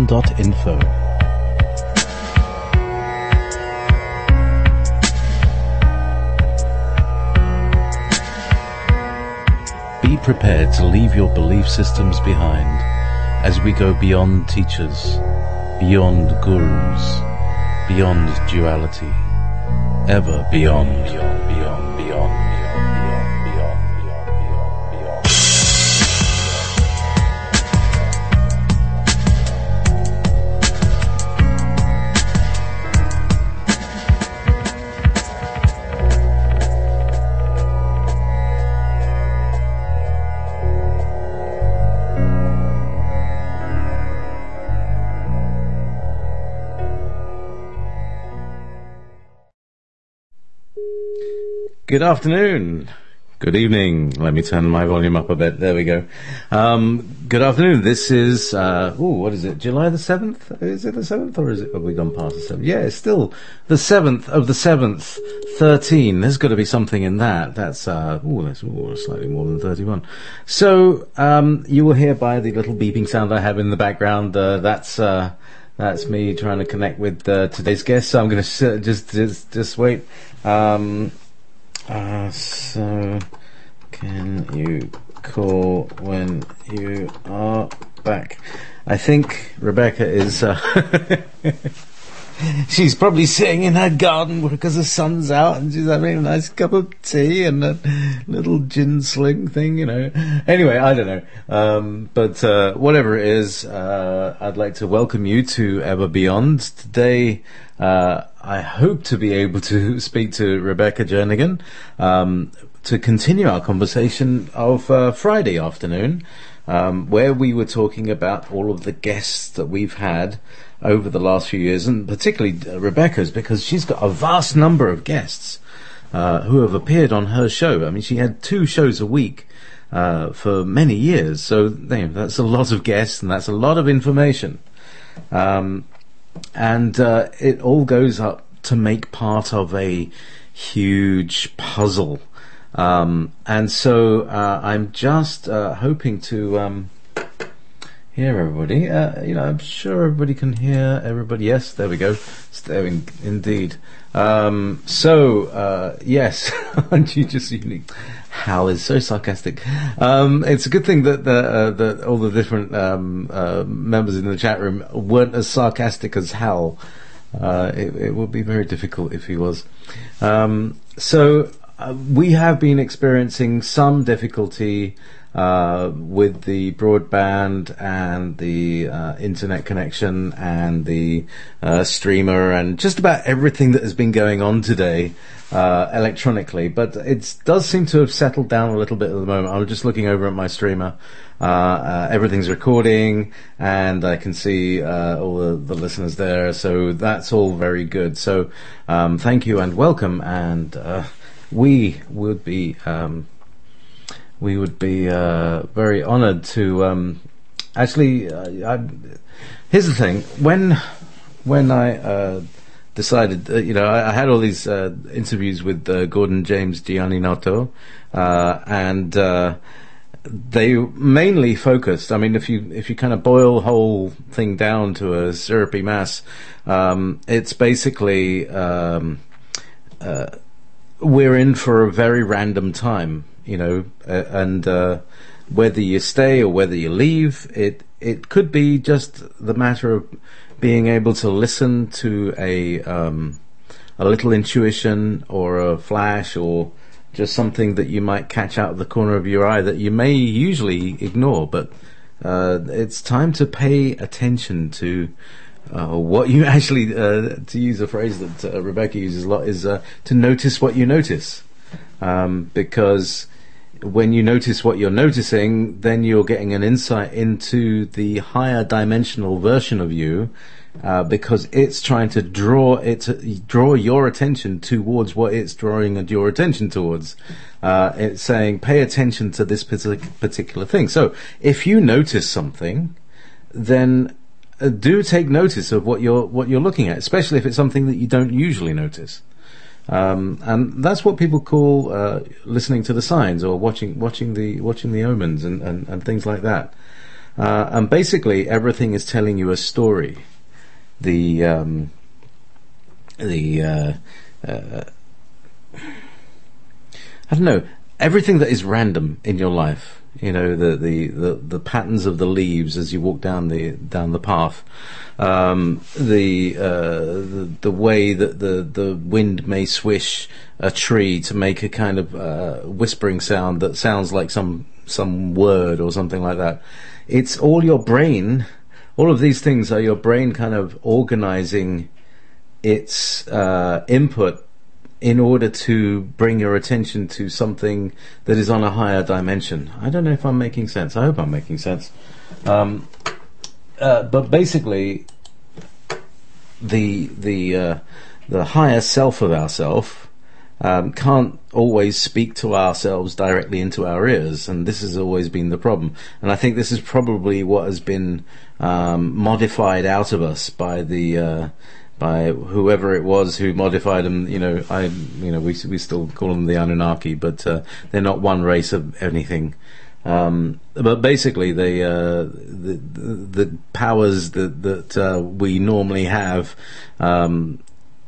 beyond.info. Be prepared to leave your belief systems behind as we go beyond teachers, beyond gurus, beyond duality, ever beyond, beyond, beyond, beyond, beyond, beyond, beyond, beyond, beyond. Good afternoon. Good evening. Let me turn my volume up a bit. There we go. Good afternoon. This is, what is it? July the 7th? Is it the 7th or have we gone past the 7th? Yeah, it's still the 7th of the 7th, 13. There's got to be something in that. That's slightly more than 31. So, you will hear by the little beeping sound I have in the background, that's me trying to connect with, today's guest. So I'm going to just wait. So can you call when you are back? I think Rebecca is, she's probably sitting in her garden because the sun's out and she's having a nice cup of tea and a little gin sling thing, Anyway, I don't know. But whatever it is, I'd like to welcome you to Ever Beyond. Today, I hope to be able to speak to Rebecca Jernigan to continue our conversation of Friday afternoon, where we were talking about all of the guests that we've had over the last few years, and particularly Rebecca's, because she's got a vast number of guests who have appeared on her show. I mean, she had 2 shows a week for many years, so that's a lot of guests and that's a lot of information. And it all goes up to make part of a huge puzzle. And so I'm just hoping to hear everybody. I'm sure everybody can hear everybody. Yes, there we go. It's there indeed. Yes, aren't you just unique? Hal is so sarcastic. It's a good thing that all the different members in the chat room weren't as sarcastic as Hal. It would be very difficult if he was. We have been experiencing some difficulty with the broadband and the internet connection and the streamer and just about everything that has been going on today electronically, but it does seem to have settled down a little bit at the moment. I'm just looking over at my streamer. Everything's recording and I can see all the listeners there, so that's all very good. So thank you and welcome, and we would be very honoured to here's the thing. When I decided, I had all these interviews with Gordon James Gianninotto, and they mainly focused, I mean, if you kind of boil the whole thing down to a syrupy mass, it's basically we're in for a very random time, and whether you stay or whether you leave, it could be just the matter of being able to listen to a little intuition or a flash or just something that you might catch out of the corner of your eye that you may usually ignore, but it's time to pay attention to what you actually, to use a phrase that Rebecca uses a lot, is to notice what you notice. Because when you notice what you're noticing, then you're getting an insight into the higher dimensional version of you, because it's trying to draw your attention towards what it's drawing your attention towards. It's saying, pay attention to this particular thing. So if you notice something, then do take notice of what you're looking at, especially if it's something that you don't usually notice. And that's what people call listening to the signs or watching the omens and things like that. and basically everything is telling you a story. The I don't know, everything that is random in your life. You know, the patterns of the leaves as you walk down the path, the way that the wind may swish a tree to make a kind of whispering sound that sounds like some word or something like that. It's all your brain. All of these things are your brain kind of organizing its input in order to bring your attention to something that is on a higher dimension. I don't know if I'm making sense. I hope I'm making sense. But basically, the higher self of ourself can't always speak to ourselves directly into our ears, and this has always been the problem. And I think this is probably what has been modified out of us by by whoever it was who modified them. We still call them the Anunnaki, but they're not one race of anything. But basically, the powers that we normally have, having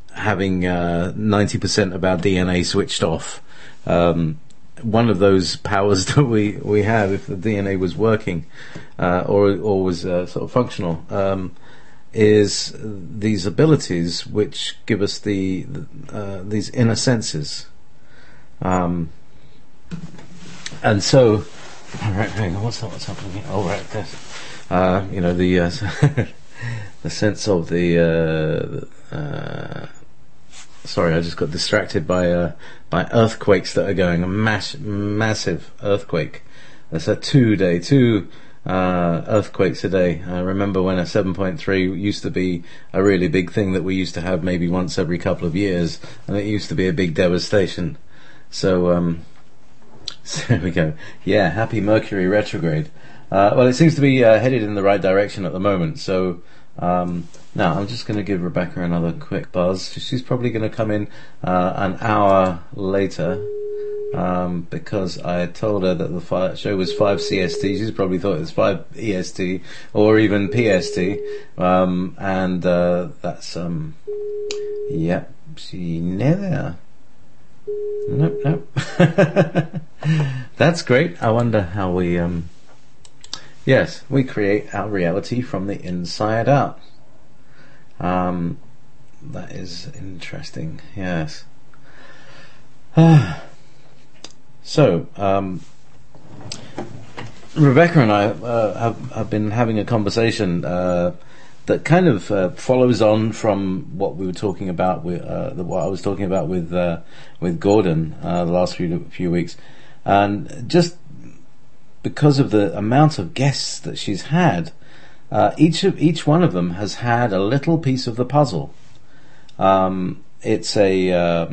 90% of our DNA switched off. One of those powers that we have, if the DNA was working or was sort of functional, is these abilities which give us these inner senses. And so, hang on, what's happening here? Oh, right, there's, the sense of the. Sorry, I just got distracted by earthquakes that are going. A massive earthquake. That's a 2 earthquakes a day. I remember when a 7.3 used to be a really big thing that we used to have maybe once every couple of years, and it used to be a big devastation. So, so there we go. Yeah, happy Mercury retrograde. Well, it seems to be headed in the right direction at the moment. So now I'm just going to give Rebecca another quick buzz. She's probably going to come in an hour later. Because I told her that the show was 5 CST, she's probably thought it was 5 EST or even PST, and that's yep, she never. Nope. That's great. I wonder how we yes, we create our reality from the inside out. That is interesting. Yes. So, Rebecca and I have been having a conversation that kind of follows on from what we were talking about with what I was talking about with Gordon the last few weeks, and just because of the amount of guests that she's had, each one of them has had a little piece of the puzzle. It's a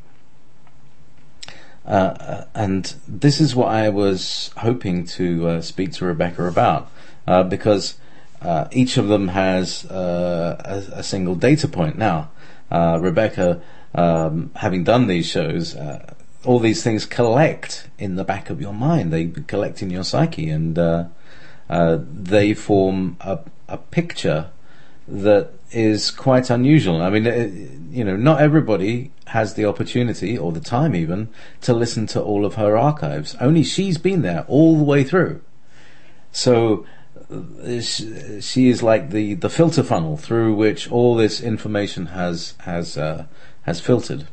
and this is what I was hoping to speak to Rebecca about, because each of them has a single data point. Now, Rebecca, having done these shows, all these things collect in the back of your mind. They collect in your psyche, and they form a picture that is quite unusual. I mean, not everybody has the opportunity or the time even to listen to all of her archives. Only she's been there all the way through. So she is like the filter funnel through which all this information has filtered.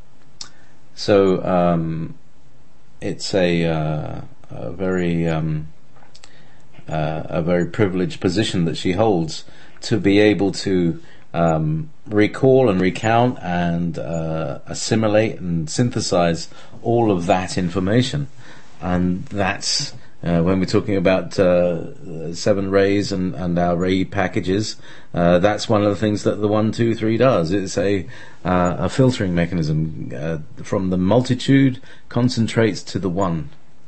So it's a very privileged position that she holds, to be able to recall and recount and assimilate and synthesize all of that information. And that's when we're talking about 7 rays and our ray packages, that's one of the things that the 1, 2, 3 does. It's a filtering mechanism from the multitude concentrates to the one.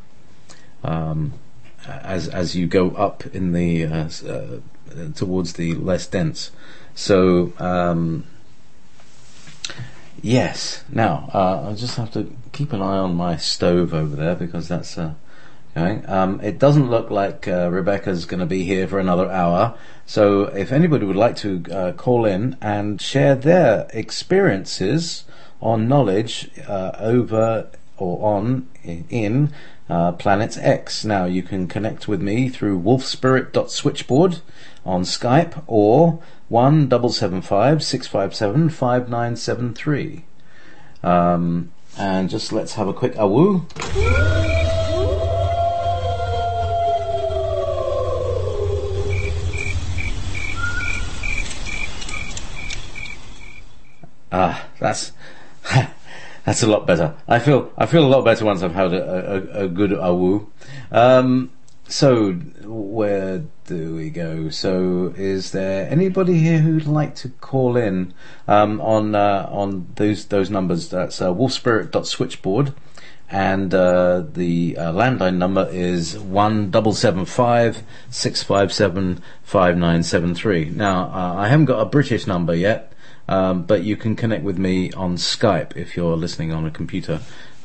As you go up in the towards the less dense. So yes. Now I just have to keep an eye on my stove over there, because that's Okay? It doesn't look like Rebecca's going to be here for another hour. So if anybody would like to call in and share their experiences on knowledge over or on in Planet X. Now you can connect with me through wolfspirit.switchboard on Skype or 1-775-657-5973. And just let's have a quick awoo. That's that's a lot better. I feel a lot better once I've had a good awoo. So where do we go? So is there anybody here who'd like to call in on those numbers? That's wolfspirit.switchboard, and the landline number is 1-775-657-5973. Now I haven't got a British number yet. But you can connect with me on Skype if you're listening on a computer.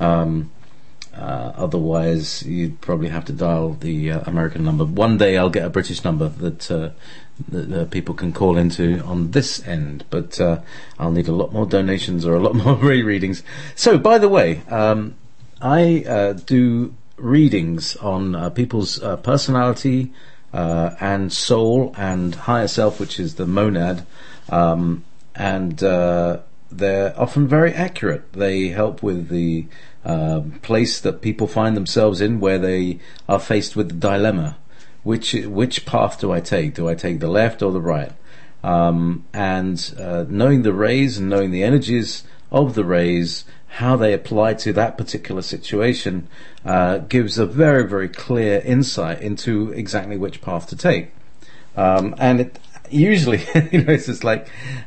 Otherwise, you'd probably have to dial the American number. One day I'll get a British number that people can call into on this end, but I'll need a lot more donations or a lot more readings. So, by the way, I do readings on people's personality and soul and higher self, which is the monad. And they're often very accurate. They help with the place that people find themselves in, where they are faced with the dilemma: which path do I take? Do I take the left or the right? And knowing the rays and knowing the energies of the rays, how they apply to that particular situation, gives a very, very clear insight into exactly which path to take. And it usually, it's just like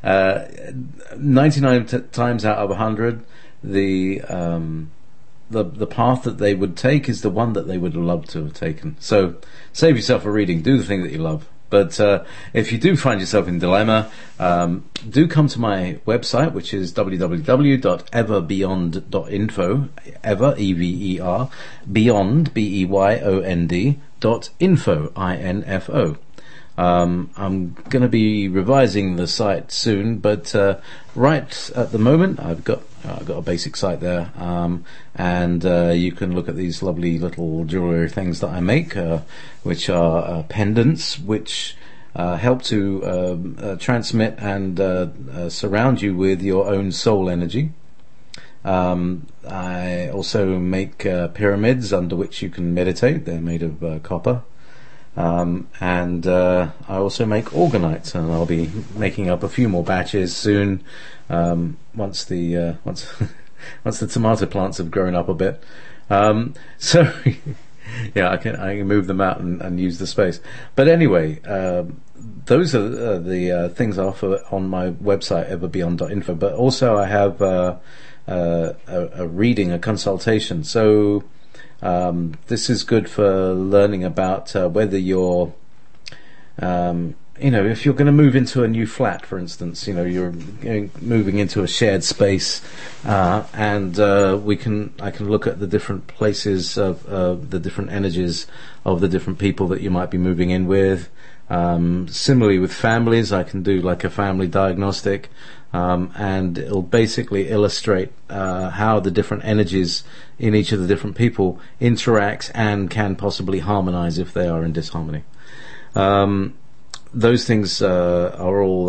99 times out of 100, the path that they would take is the one that they would love to have taken. So save yourself a reading. Do the thing that you love. But if you do find yourself in dilemma, do come to my website, which is www.everbeyond.info. Ever, E-V-E-R, beyond, B-E-Y-O-N-D, .info, I-N-F-O. I'm going to be revising the site soon, but right at the moment I've got a basic site there, and you can look at these lovely little jewellery things that I make, which are pendants, which help to transmit and surround you with your own soul energy. I also make pyramids under which you can meditate. They're made of copper. And I also make organites, and I'll be making up a few more batches soon. Once the tomato plants have grown up a bit, so yeah, I can move them out and use the space. But anyway, those are the things I offer on my website, everbeyond.info. But also I have a reading, a consultation. So. This is good for learning about whether you're, if you're going to move into a new flat, for instance, you're moving into a shared space, and I can look at the different places of the different energies of the different people that you might be moving in with. Similarly with families, I can do like a family diagnostic, and it'll basically illustrate how the different energies in each of the different people interact and can possibly harmonize if they are in disharmony. Those things are all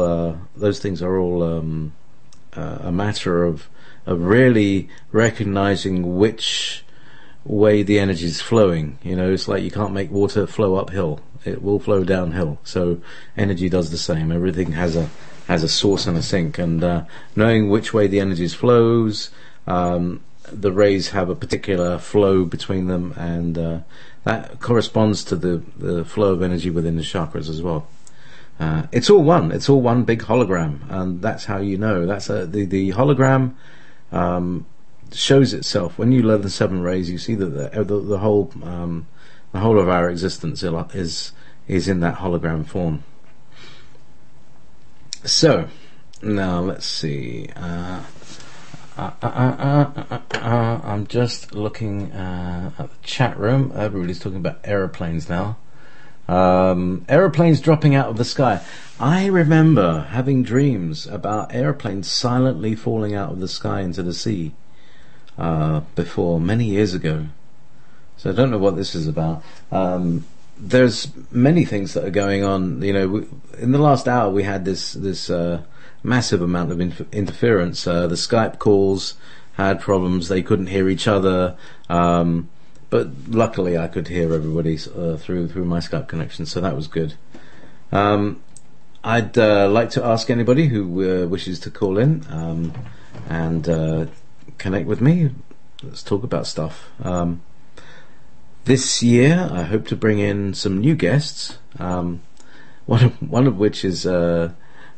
a matter of really recognizing which way the energy is flowing. It's like you can't make water flow uphill; it will flow downhill. So energy does the same. Everything has a source and a sink, and knowing which way the energy flows, the rays have a particular flow between them, and that corresponds to the flow of energy within the chakras as well. It's all one. It's all one big hologram, and that's how you know. That's the hologram shows itself when you learn the seven rays. You see that the whole of our existence is in that hologram form. So now let's see. I'm just looking at the chat room. Everybody's talking about aeroplanes now. Aeroplanes dropping out of the sky. I remember having dreams about aeroplanes silently falling out of the sky into the sea before, many years ago. So I don't know what this is about. There's many things that are going on. You know, in the last hour we had this massive amount of interference. The Skype calls had problems; they couldn't hear each other. But luckily, I could hear everybody through my Skype connection, so that was good. I'd like to ask anybody who wishes to call in and connect with me. Let's talk about stuff. This year, I hope to bring in some new guests. One of which is a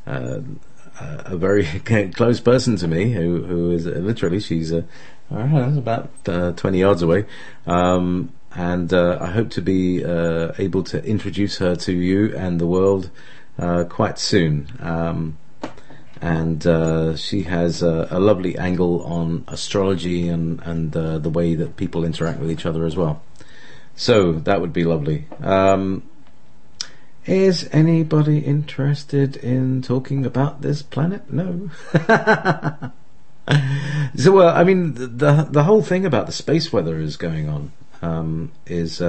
very close person to me, who is literally she's about 20 yards away, and I hope to be able to introduce her to you and the world quite soon. And she has a lovely angle on astrology and the way that people interact with each other as well. So that would be lovely. Is anybody interested in talking about this planet? No. So, well, I mean, the whole thing about the space weather is going on is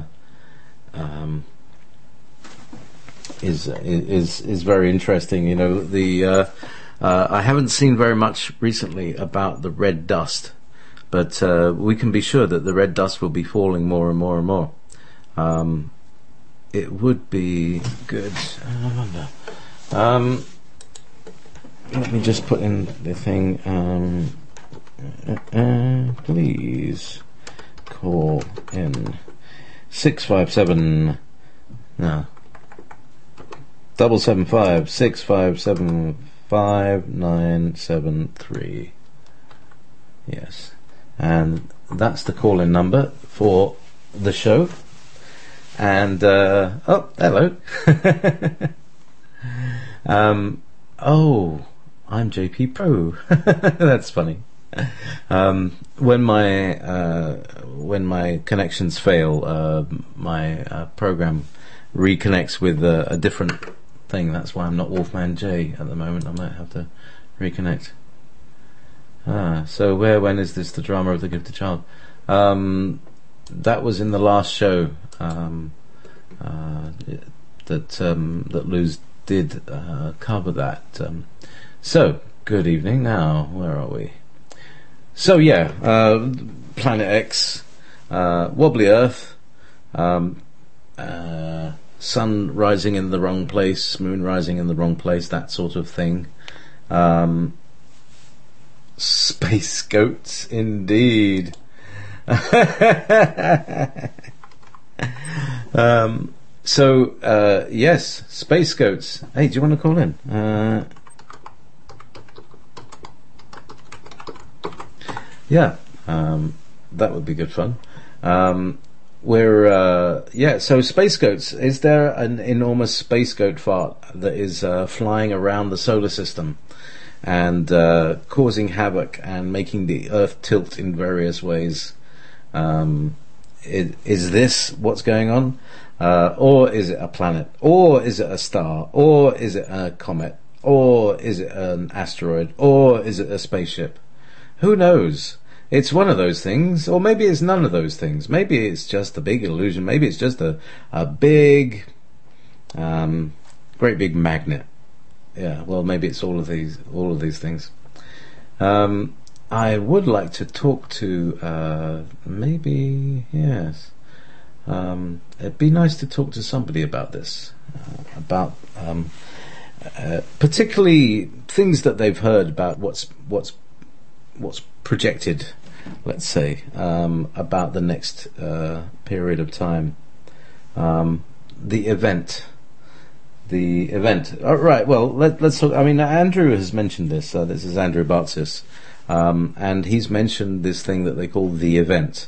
very interesting. You know, I haven't seen very much recently about the red dust, but we can be sure that the red dust will be falling more and more and more. It would be good. Let me just put in the thing. Please call in 657 no 775 657 5973. Yes, and that's the call-in number for the show. And oh, hello. Oh, I'm JP Pro. That's funny. When my connections fail, my program reconnects with a different thing. That's why I'm not Wolfman J at the moment. I might have to reconnect. So when is this the drama of the gifted child? That was in the last show that Luz did cover that. So good evening. Now where are we? So yeah, Planet X, wobbly Earth, sun rising in the wrong place, moon rising in the wrong place, that sort of thing. Space goats, indeed. Yes, space goats. Hey, do you want to call in? Yeah, that would be good fun. So space goats. Is there an enormous space goat fart that is flying around the solar system and causing havoc and making the Earth tilt in various ways? Is this what's going on? Or is it a planet? Or is it a star? Or is it a comet? Or is it an asteroid? Or is it a spaceship? Who knows? It's one of those things, or maybe it's none of those things. Maybe it's just a big illusion. Maybe it's just a big, great big magnet. Yeah, well, maybe it's all of these things. I would like to talk to it'd be nice to talk to somebody about this, about particularly things that they've heard about what's projected, let's say, about the next period of time. The event. Oh, right. Well, let's talk. I mean, Andrew has mentioned this. This is Andrew Bartzis, and he's mentioned this thing that they call the event.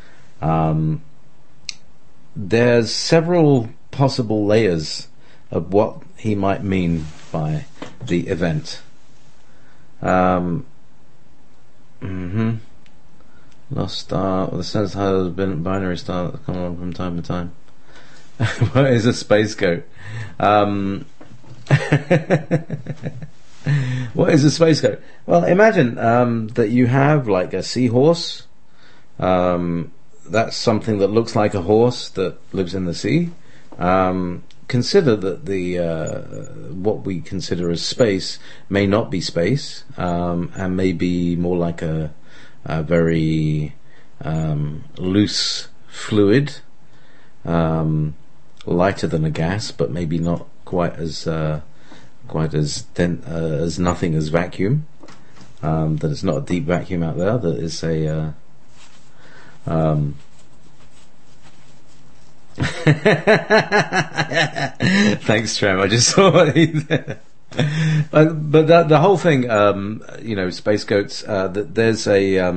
There's several possible layers of what he might mean by the event. Mm-hmm. Lost star. The sense has been a binary star that comes on from time to time. What is a space goat? What is a space goat? Well, imagine that you have like a seahorse. That's something that looks like a horse that lives in the sea. Consider that the what we consider as space may not be space, and may be more like a very loose fluid, lighter than a gas, but maybe not quite as as nothing as vacuum. That it's not a deep vacuum out there. That is a thanks, Trem. I just saw what he said. But the whole thing, space goats. There's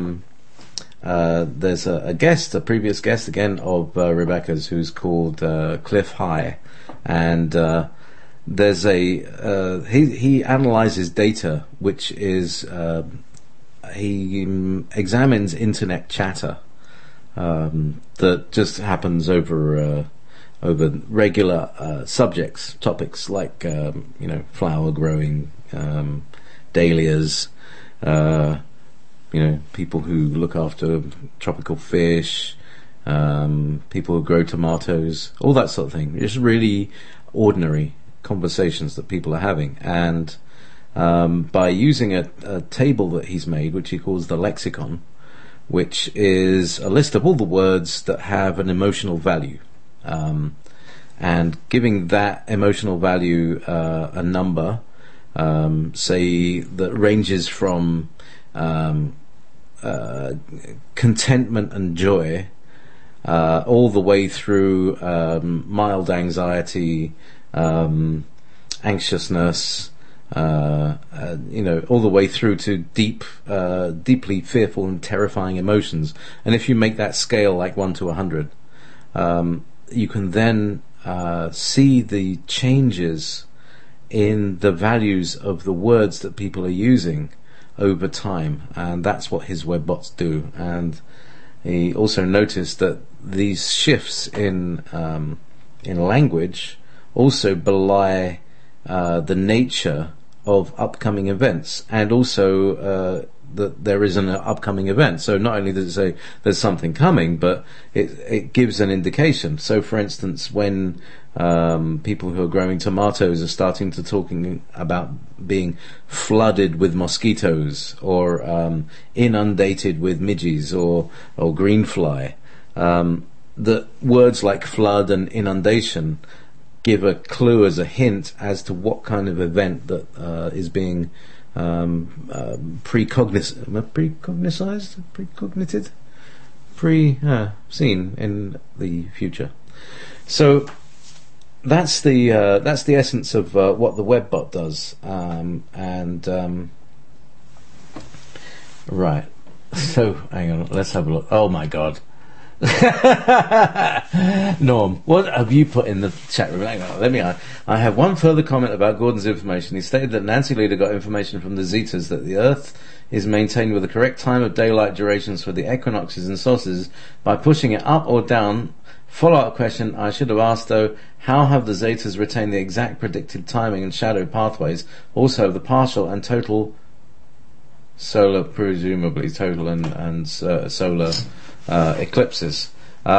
a guest, a previous guest again of Rebecca's, who's called Cliff High, and there's he analyzes data, which is he examines internet chatter that just happens over regular topics like flower growing, dahlias, people who look after tropical fish, people who grow tomatoes, all that sort of thing. Just really ordinary conversations that people are having, and by using a table that he's made, which he calls the lexicon, which is a list of all the words that have an emotional value, and giving that emotional value a number, say that ranges from contentment and joy all the way through mild anxiety, anxiousness, all the way through to deeply fearful and terrifying emotions. And if you make that scale like 1 to 100, you can then see the changes in the values of the words that people are using over time, and that's what his webbots do. And he also noticed that these shifts in language also belie the nature of upcoming events, and also that there is an upcoming event. So not only does it say there's something coming, but it gives an indication. So for instance, when people who are growing tomatoes are starting to talking about being flooded with mosquitoes, or inundated with midges, or greenfly, the words like flood and inundation give a clue as a hint as to what kind of event that is being seen in the future. So that's the essence of what the webbot does, right. So hang on, let's have a look. Oh my God. Norm, what have you put in the chat room? Hang on, I have one further comment about Gordon's information. He stated that Nancy Leader got information from the Zetas that the Earth is maintained with the correct time of daylight durations for the equinoxes and solstices by pushing it up or down. Follow-up question I should have asked though, how have the Zetas retained the exact predicted timing and shadow pathways, also the partial and total solar, presumably total and solar eclipses?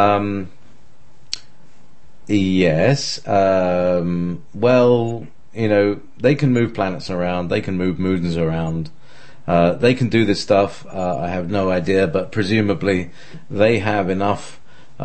Yes. Well, they can move planets around, they can move moons around, they can do this stuff. I have no idea, but presumably they have enough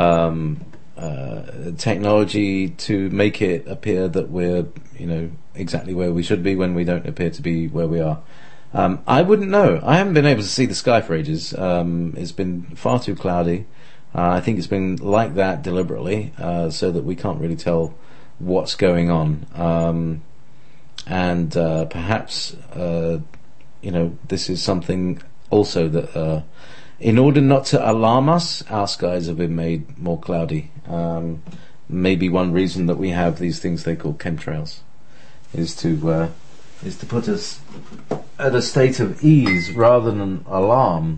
technology to make it appear that we're exactly where we should be when we don't appear to be where we are. I wouldn't know. I haven't been able to see the sky for ages. It's been far too cloudy. I think it's been like that deliberately, so that we can't really tell what's going on. And perhaps, this is something also that, in order not to alarm us, our skies have been made more cloudy. Maybe one reason that we have these things they call chemtrails is to is to put us at a state of ease rather than alarm.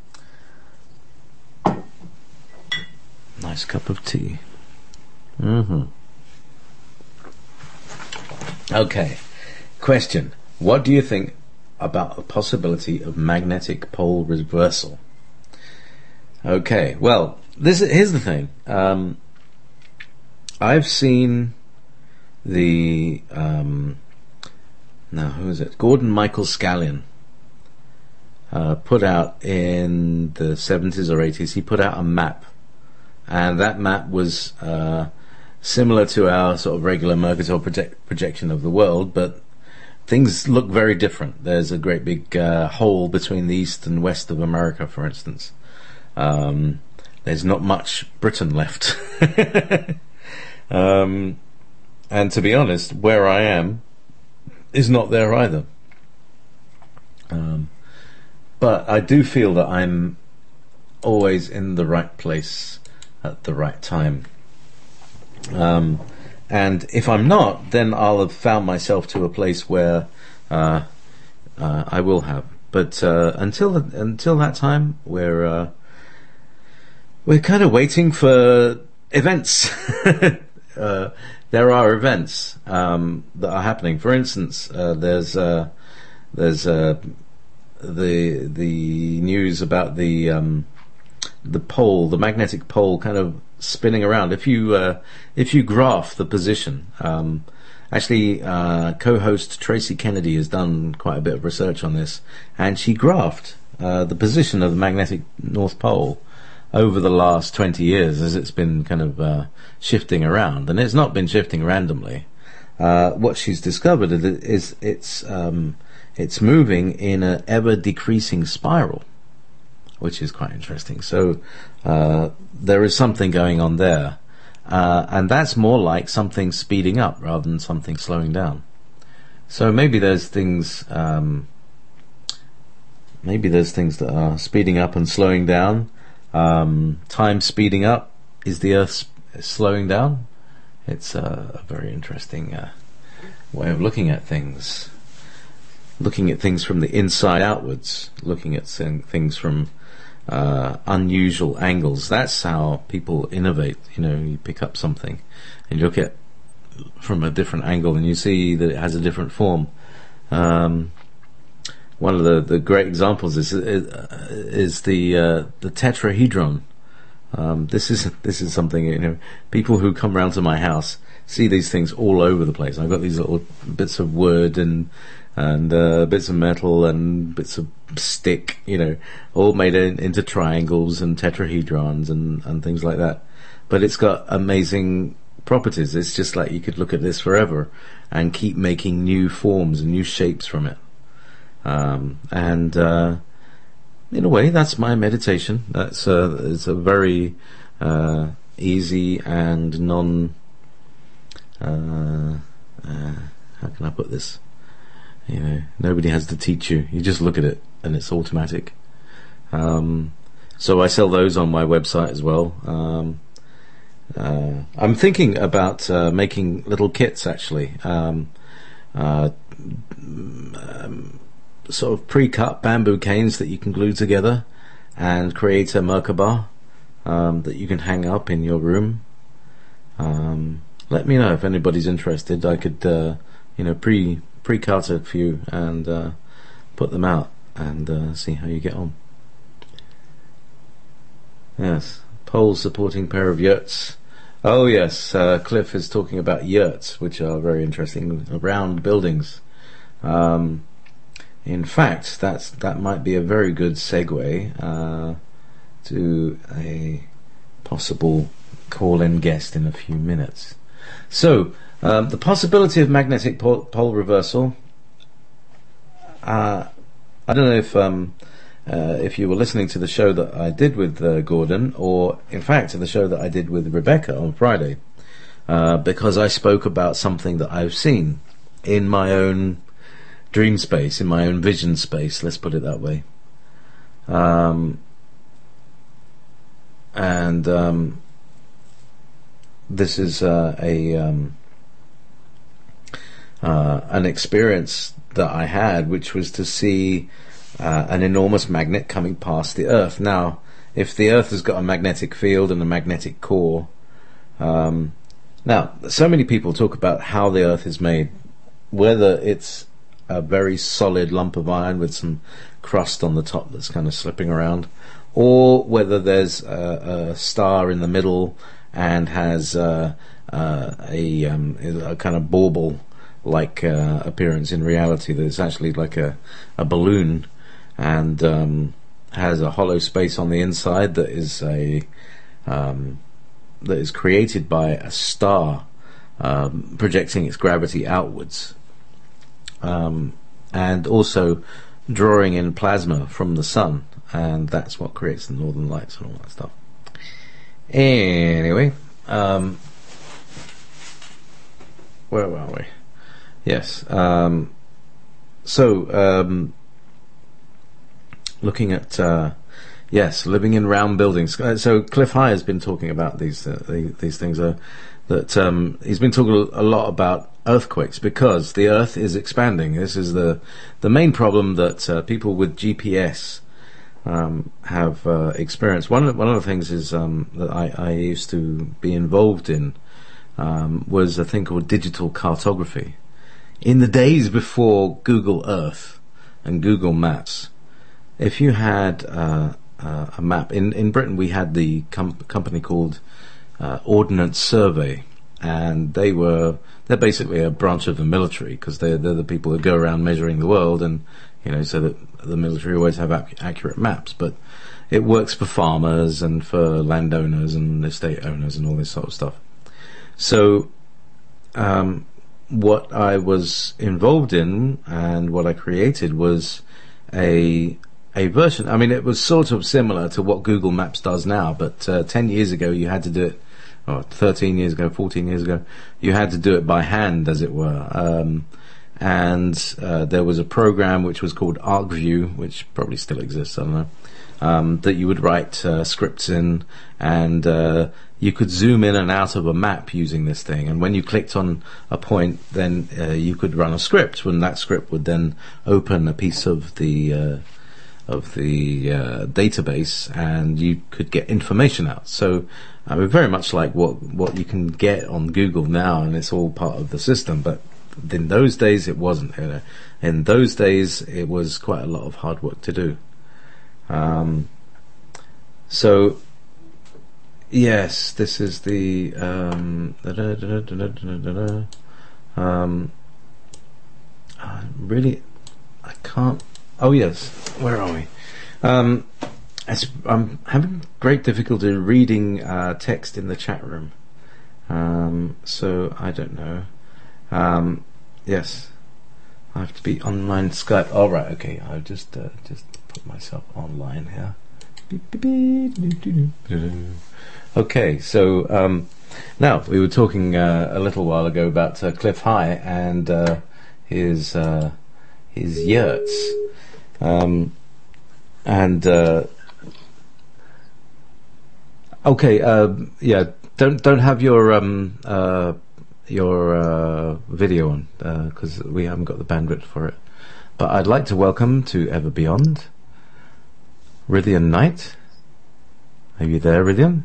Nice cup of tea. Okay. Question. What do you think about the possibility of magnetic pole reversal? Okay. Well, here's the thing. I've seen the now who is it? Gordon Michael Scallion put out in the 70s or 80s. He put out a map, and that map was similar to our sort of regular Mercator projection of the world, but things look very different. There's a great big hole between the east and west of America, for instance. There's not much Britain left. And to be honest, where I am is not there either. But I do feel that I'm always in the right place at the right time. And if I'm not, then I'll have found myself to a place where I will have. But until that time, we're kind of waiting for events. There are events that are happening. For instance, there's the news about the pole, the magnetic pole, kind of spinning around. If you graph the position, actually, co-host Tracy Kennedy has done quite a bit of research on this, and she graphed the position of the magnetic North Pole over the last 20 years as it's been kind of shifting around, and it's not been shifting randomly. What she's discovered is it's moving in an ever decreasing spiral, which is quite interesting. So there is something going on there, and that's more like something speeding up rather than something slowing down. So maybe there's things that are speeding up and slowing down. Time speeding up. Is the Earth slowing down? It's a very interesting way of looking at things. Looking at things from the inside outwards. Looking at things from unusual angles. That's how people innovate. You pick up something and you look at from a different angle and you see that it has a different form. One of the great examples is the tetrahedron. This is something, people who come round to my house see these things all over the place. I've got these little bits of wood and bits of metal and bits of stick, all made into triangles and tetrahedrons and things like that. But it's got amazing properties. It's just like you could look at this forever and keep making new forms and new shapes from it. And in a way, that's my meditation. It's a very easy and how can I put this? Nobody has to teach you. You just look at it, and it's automatic. So I sell those on my website as well. I'm thinking about making little kits, actually. Sort of pre-cut bamboo canes that you can glue together and create a Merkaba that you can hang up in your room. Let me know if anybody's interested. I could pre-cut a few and put them out and see how you get on. Yes, pole supporting pair of yurts. Oh yes, Cliff is talking about yurts, which are very interesting, round buildings. In fact, that might be a very good segue to a possible call-in guest in a few minutes. So, the possibility of magnetic pole reversal. I don't know if you were listening to the show that I did with Gordon, or in fact to the show that I did with Rebecca on Friday, because I spoke about something that I've seen in my own dream space, in my own vision space, let's put it that way. This is an experience that I had, which was to see an enormous magnet coming past the Earth. Now, if the Earth has got a magnetic field and a magnetic core, now so many people talk about how the Earth is made, whether it's a very solid lump of iron with some crust on the top that's kind of slipping around, or whether there's a star in the middle and has a kind of bauble-like appearance in reality, that it's actually like a balloon and has a hollow space on the inside that is created by a star projecting its gravity outwards, and also drawing in plasma from the sun, and that's what creates the northern lights and all that stuff. Anyway, where were we? Yes. Looking at living in round buildings. So Cliff High has been talking about these things. That he's been talking a lot about earthquakes because the Earth is expanding. This is the main problem that people with GPS have experienced. One of the things is that I used to be involved in was a thing called digital cartography. In the days before Google Earth and Google Maps, if you had a map in Britain, we had the company called Ordnance Survey, and they're basically a branch of the military because they're the people who go around measuring the world, and so that the military always have accurate maps. But it works for farmers and for landowners and estate owners and all this sort of stuff. So what I was involved in and what I created was a version. I mean, it was sort of similar to what Google Maps does now, but 10 years ago you had to do it, or 13 years ago, 14 years ago, you had to do it by hand, as it were. And there was a program which was called ArcView, which probably still exists, I don't know, that you would write scripts in, and you could zoom in and out of a map using this thing. And when you clicked on a point, then you could run a script, when that script would then open a piece of the database, and you could get information out. So very much like what you can get on Google now, and it's all part of the system. But in those days, it wasn't. In those days, it was quite a lot of hard work to do. So yes, this is the really, I can't. Oh yes, where are we? I'm having great difficulty reading text in the chat room, so I don't know. Yes, I have to be online Skype. All right, okay. I'll just put myself online here. Okay, so now we were talking a little while ago about Cliff High and his yurts. Yeah, don't have your video on because we haven't got the bandwidth for it. But I'd like to welcome to Ever Beyond Rithian Knight. Are you there, Rithian?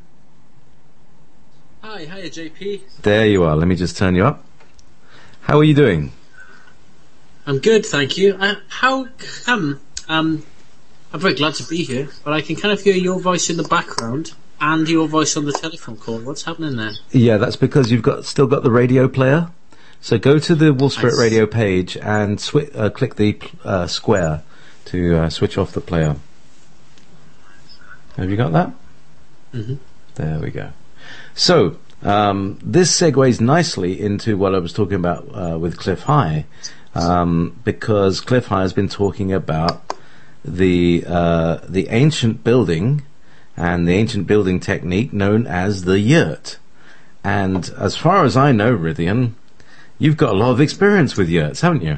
Hiya, JP. There you are. Let me just turn you up. How are you doing? I'm good, thank you. How come? I'm very glad to be here, but I can kind of hear your voice in the background and your voice on the telephone call. What's happening there? Yeah, that's because you've still got the radio player. So go to the Wolf Spirit Radio page and click the square to switch off the player. Have you got that? Mm-hmm. There we go. So this segues nicely into what I was talking about with Cliff High, because Cliff High has been talking about the ancient building and the ancient building technique known as the yurt. And as far as I know, Rithian, you've got a lot of experience with yurts, haven't you?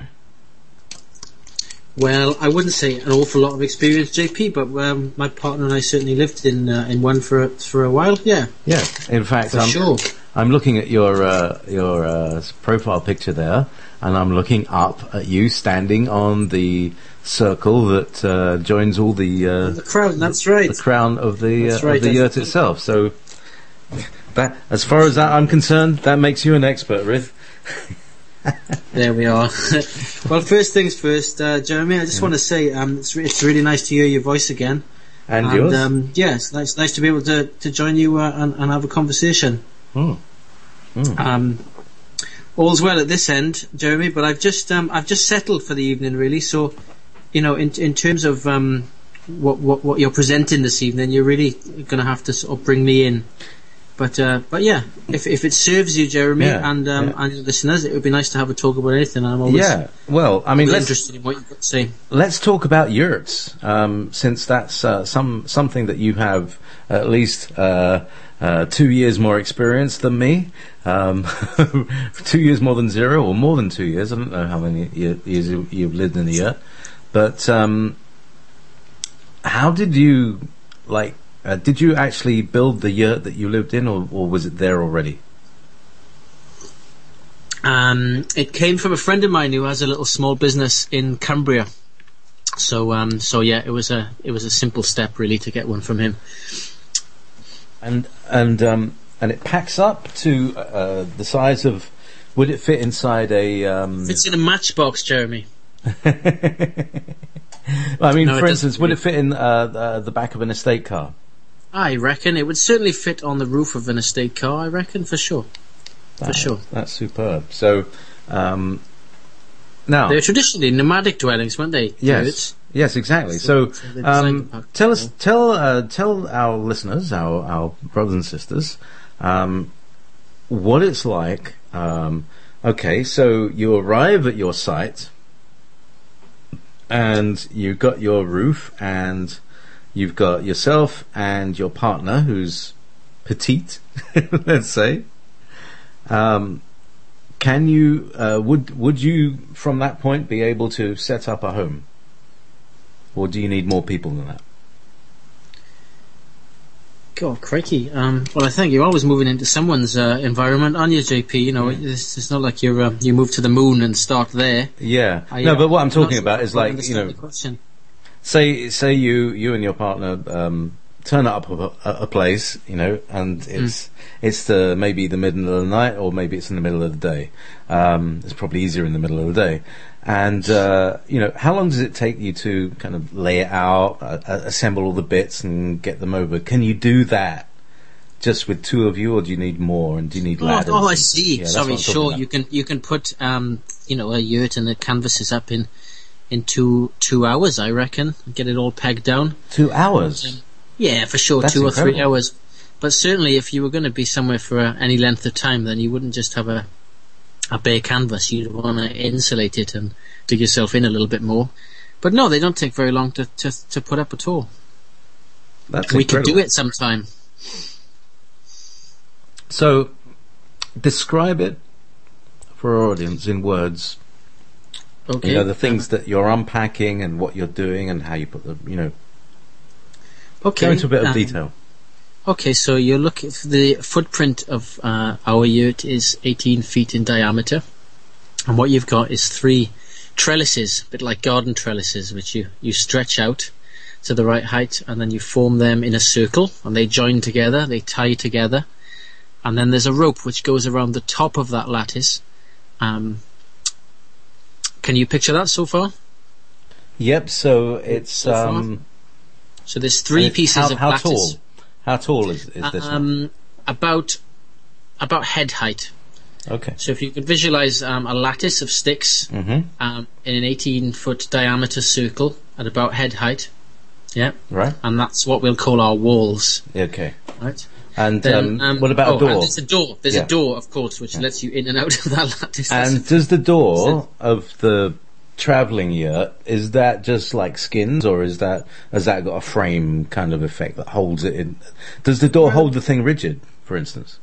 Well, I wouldn't say an awful lot of experience, JP, but my partner and I certainly lived in one for a while. Yeah. Yeah. In fact, for sure. I'm looking at your profile picture there, and I'm looking up at you standing on the circle that joins all the crown. That's right. The crown of the right, of the yurt itself. So that, as far as I'm concerned, that makes you an expert, Rith. There we are. Well, first things first, Jeremy. I just want to say it's really nice to hear your voice again. And yours? Yeah, it's nice to be able to join you and have a conversation. All's well at this end, Jeremy. But I've just settled for the evening, really. So, in terms of what you're presenting this evening, you're really going to have to sort of bring me in. But yeah, if it serves you, Jeremy, and your listeners, it would be nice to have a talk about anything. I'm always interested in what you've got to say. Let's talk about yurts, since that's something that you have at least 2 years more experience than me. 2 years more than 0, or more than 2 years. I don't know how many years you've lived in a yurt, but how did you did you actually build the yurt that you lived in, or was it there already? It came from a friend of mine who has a little small business in Cumbria. So yeah, it was a simple step really to get one from him. And it packs up to the size of. Would it fit inside a? Fits in a matchbox, Jeremy. I mean, for instance, would it fit in the back of an estate car? I reckon it would certainly fit on the roof of an estate car. I reckon for sure. That's superb. So now they're traditionally nomadic dwellings, weren't they? Yes, exactly. So tell our listeners, our brothers and sisters, what it's like. Okay, so you arrive at your site, and you've got your roof, and you've got yourself and your partner, who's petite, let's say. Can you? Would you, from that point, be able to set up a home, or do you need more people than that? God, crikey! Well, I think you're always moving into someone's environment, aren't you, JP? It's not like you move to the moon and start there. Yeah. But what I'm talking about is say you and your partner turn up a place, and it's maybe the middle of the night, or maybe it's in the middle of the day. It's probably easier in the middle of the day. And how long does it take you to kind of lay it out, assemble all the bits, and get them over? Can you do that just with two of you, or do you need more? And do you need ladders? Oh, I see. Yeah, sorry, sure. You can put a yurt and the canvases up in 2 hours, I reckon, and get it all pegged down. 2 hours? Yeah, for sure. That's 2 or incredible. 3 hours. But certainly, if you were going to be somewhere for any length of time, then you wouldn't just have a bare canvas. You'd want to insulate it and dig yourself in a little bit more. But no, they don't take very long to put up at all. We could do it sometime. So, describe it for our audience in words. Okay. The things that you're unpacking and what you're doing and how you put them. Okay. Go into a bit of detail. Okay, so you look at the footprint of our yurt is 18 feet in diameter, and what you've got is 3 trellises, a bit like garden trellises, which you stretch out to the right height, and then you form them in a circle, and they join together, they tie together, and then there's a rope which goes around the top of that lattice. Can you picture that so far? Yep. So it's so there's 3 pieces of lattice. Tall? How tall is this one? About head height. Okay. So if you could visualize a lattice of sticks in an 18-foot diameter circle at about head height, yeah, right, and that's what we'll call our walls. Okay. Right. And then, what about a door? And there's a door. There's a door, of course, which lets you in and out of that lattice. And does the door of the travelling yurt, is that just like skins, or has that got a frame kind of effect that holds it in? Does the door hold the thing rigid, for instance?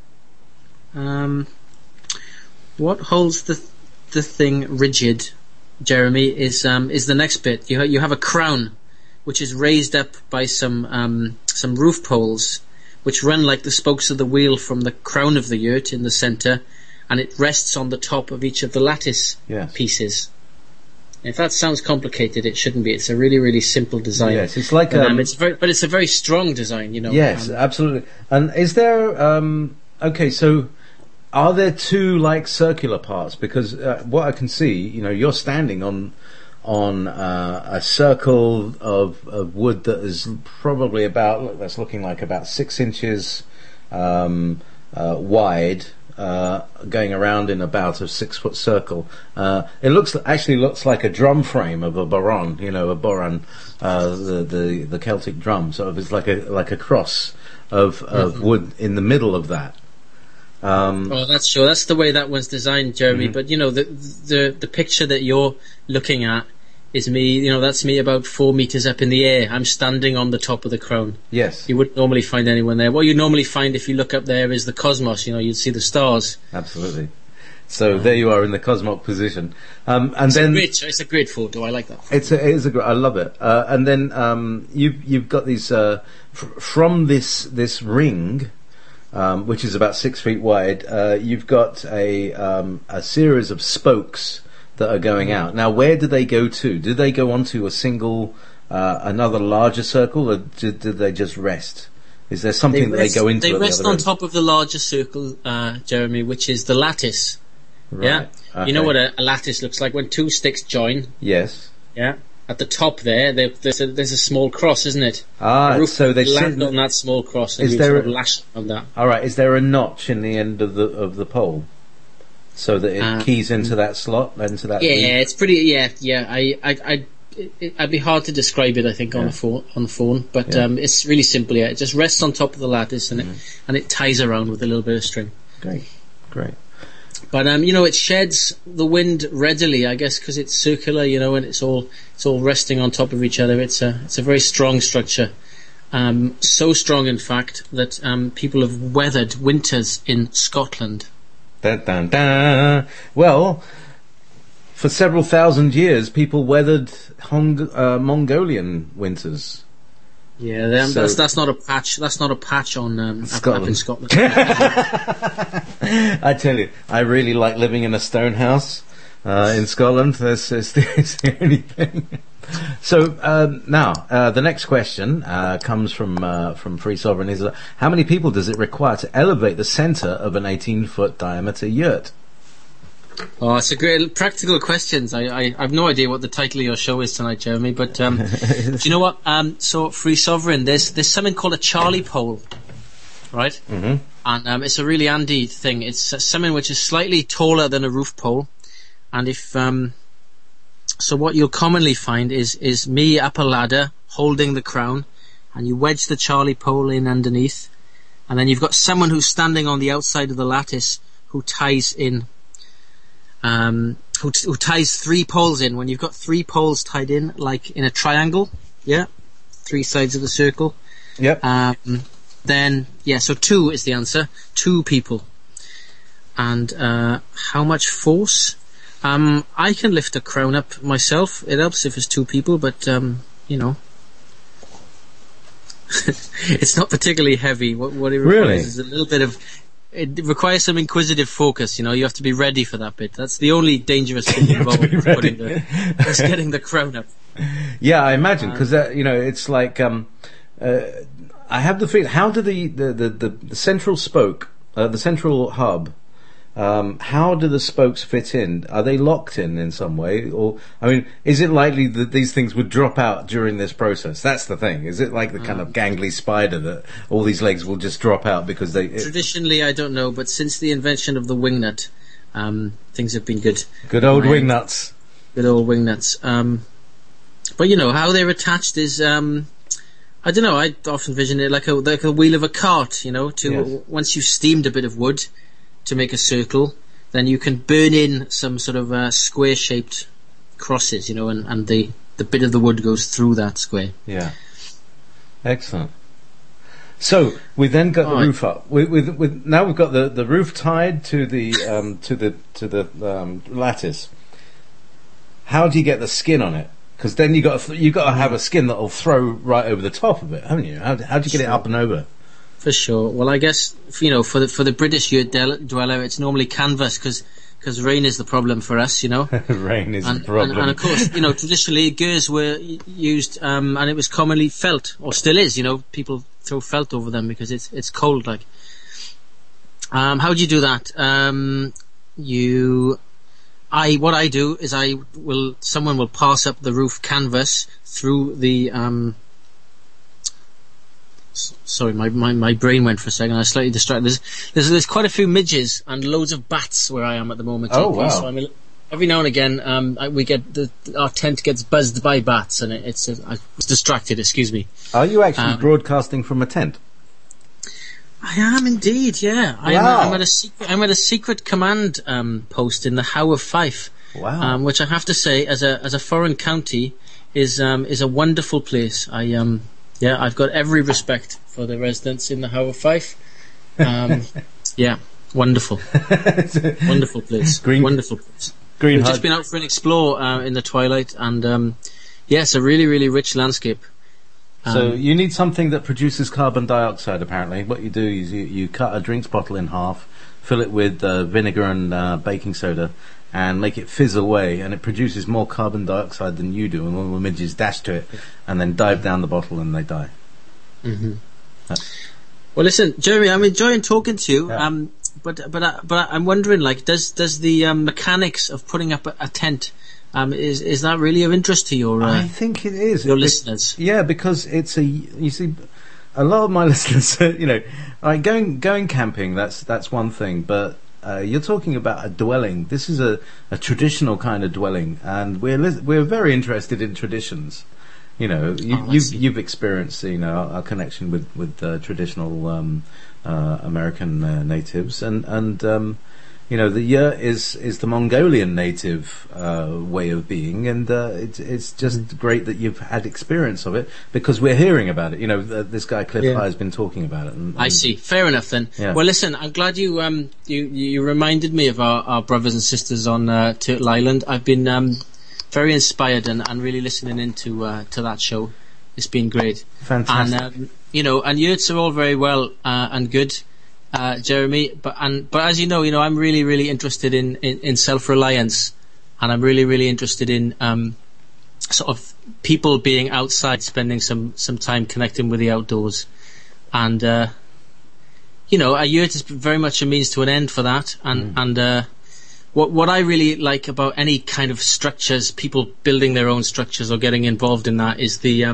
What holds the thing rigid, Jeremy, is the next bit. You have a crown, which is raised up by some roof poles, which run like the spokes of the wheel from the crown of the yurt in the centre, and it rests on the top of each of the lattice pieces. If that sounds complicated, it shouldn't be. It's a really, really simple design. Yes, it's like but it's a very strong design, you know. Yes, absolutely. And is there okay? So, are there two like circular parts? Because what I can see, you know, you're standing on a circle of wood that is probably that's looking like about 6 inches wide. Going around in about a 6-foot circle. It looks like a drum frame of a bodhrán, you know, a bodhrán, the Celtic drum. So it's like a cross of wood in the middle of that. Oh, that's sure. That's the way that one's designed, Jeremy. But you know, the picture that you're looking at is me. You know, that's me about 4 meters up in the air. I'm standing on the top of the crown. Yes. You wouldn't normally find anyone there. What you normally find if you look up there is the cosmos. You know, you'd see the stars. Absolutely. So there you are in the cosmic position. It's a great photo. I like that. It is a great. I love it. And then you've got these from this ring, which is about 6 feet wide. You've got a series of spokes that are going out. Now, where do they go to? Do they go onto a single, another larger circle, or do they just rest? Is there something that they go into? They rest on top of the larger circle, Jeremy, which is the lattice. Right. Yeah, okay. You know what a lattice looks like when two sticks join. Yes. Yeah. At the top there's a small cross, isn't it? So they land on that small cross, and is you there sort of lash on that. All right. Is there a notch in the end of the pole? So that it keys into that slot, into that. Yeah, it's pretty. Yeah. I'd be hard to describe it. I think on the phone, but it's really simple. Yeah, it just rests on top of the lattice, and it ties around with a little bit of string. Great. But you know, it sheds the wind readily, I guess, because it's circular. You know, and it's all resting on top of each other. It's a very strong structure. So strong, in fact, that people have weathered winters in Scotland. Dun, dun, dun. Well, for several thousand years, people weathered Mongolian winters. Yeah, that's not a patch. That's not a patch on up in Scotland. I tell you, I really like living in a stone house in Scotland. It's the only thing. So now the next question comes from Free Sovereign. Is how many people does it require to elevate the centre of an 18-foot diameter yurt? Oh, it's a great practical questions. I have no idea what the title of your show is tonight, Jeremy. But do you know what? So Free Sovereign, there's something called a Charlie pole, right? Mm-hmm. And it's a really handy thing. It's something which is slightly taller than a roof pole, and if so what you'll commonly find is me up a ladder holding the crown, and you wedge the Charlie pole in underneath, and then you've got someone who's standing on the outside of the lattice who ties in who ties 3 poles in. When you've got 3 poles tied in, like in a triangle, 3 sides of a circle. Yep. Then so 2 is the answer. 2 people. And how much force? I can lift a crown up myself. It helps if it's 2 people, but you know, it's not particularly heavy. What it requires is a little bit of. It requires some inquisitive focus. You know, you have to be ready for that bit. That's the only dangerous thing involved with getting the crown up. Yeah, I imagine, because you know, it's like I have the feeling. How do the central spoke, the central hub? How do the spokes fit in? Are they locked in some way? Or, I mean, is it likely that these things would drop out during this process? That's the thing. Is it like the kind of gangly spider that all these legs will just drop out because they... Traditionally, I don't know, but since the invention of the wingnut, things have been good. Good old wingnuts. Good old wingnuts. But, you know, how they're attached is... I don't know, I often envision it like a wheel of a cart, you know, once you've steamed a bit of wood to make a circle, then you can burn in some sort of square-shaped crosses, you know, and the bit of the wood goes through that square. Yeah. Excellent. So we then got the roof up. Now we've got the roof tied to the lattice. How do you get the skin on it? Because then you got to have a skin that'll throw right over the top of it, haven't you? How do you get it up and over? For sure. Well, I guess for the British yurt dweller, it's normally canvas because rain is the problem for us. Rain is the problem. And of course, traditionally gers were used, and it was commonly felt, or still is. People throw felt over them because it's cold. Like, how do you do that? What I do is someone will pass up the roof canvas through the. Sorry, my brain went for a second. I was slightly distracted. There's quite a few midges and loads of bats where I am at the moment. Oh, wow. So every now and again, we get our tent gets buzzed by bats, and I was distracted. Excuse me. Are you actually broadcasting from a tent? I am indeed. Yeah, Wow. I'm at a secret command post in the Howe of Fife. Wow. Which I have to say, as a foreign county, is a wonderful place. I've got every respect for the residents in the Howe of Fife. Yeah, wonderful. Wonderful place. Wonderful place. We've just been out for an explore in the twilight, and it's a really, really rich landscape. So you need something that produces carbon dioxide, apparently. What you do is you cut a drinks bottle in half, fill it with vinegar and baking soda, and make it fizz away, and it produces more carbon dioxide than you do, and all the midges dash to it and then dive down the bottle and they die. Mm-hmm. Well, listen, Jeremy, I'm enjoying talking to you, but I'm wondering, like, does the mechanics of putting up a tent, is that really of interest to your I think it is. Your listeners? Yeah, because you see, a lot of my listeners, going camping, that's one thing, but you're talking about a dwelling. This is a traditional kind of dwelling, and we're very interested in traditions. You've experienced our connection with traditional American natives, and the yurt is the Mongolian native way of being, and it's just great that you've had experience of it, because we're hearing about it. This guy Cliff High has been talking about it. And I see. Fair enough then. Yeah. Well, listen, I'm glad you reminded me of our brothers and sisters on Turtle Island. I've been very inspired and really listening into to that show. It's been great. Fantastic. And and yurts are all very well and good. Jeremy, but as you know, I'm really, really interested in self-reliance, and I'm really, really interested in sort of people being outside, spending some time connecting with the outdoors, and a yurt is very much a means to an end for that. And what I really like about any kind of structures, people building their own structures or getting involved in that, is the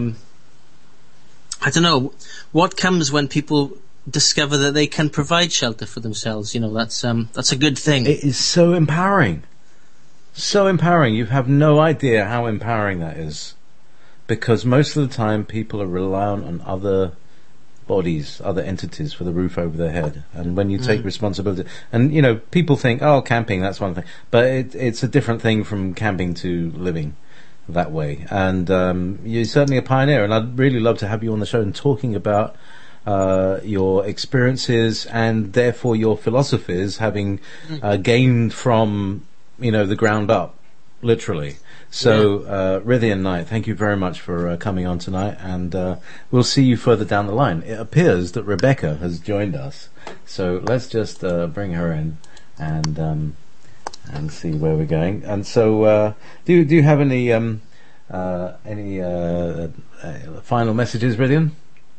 I don't know what comes when people discover that they can provide shelter for themselves. That's a good thing. It is so empowering. So empowering. You have no idea how empowering that is. Because most of the time people are reliant on other bodies, other entities for the roof over their head. And when you take responsibility, and people think, camping, that's one thing. But it's a different thing from camping to living that way. And you're certainly a pioneer, and I'd really love to have you on the show and talking about your experiences and therefore your philosophies, having gained from the ground up, literally. So Rithian Knight, thank you very much for coming on tonight, and we'll see you further down the line. It appears that Rebecca has joined us, so let's just bring her in and see where we're going. And so do you have any final messages, Rithian?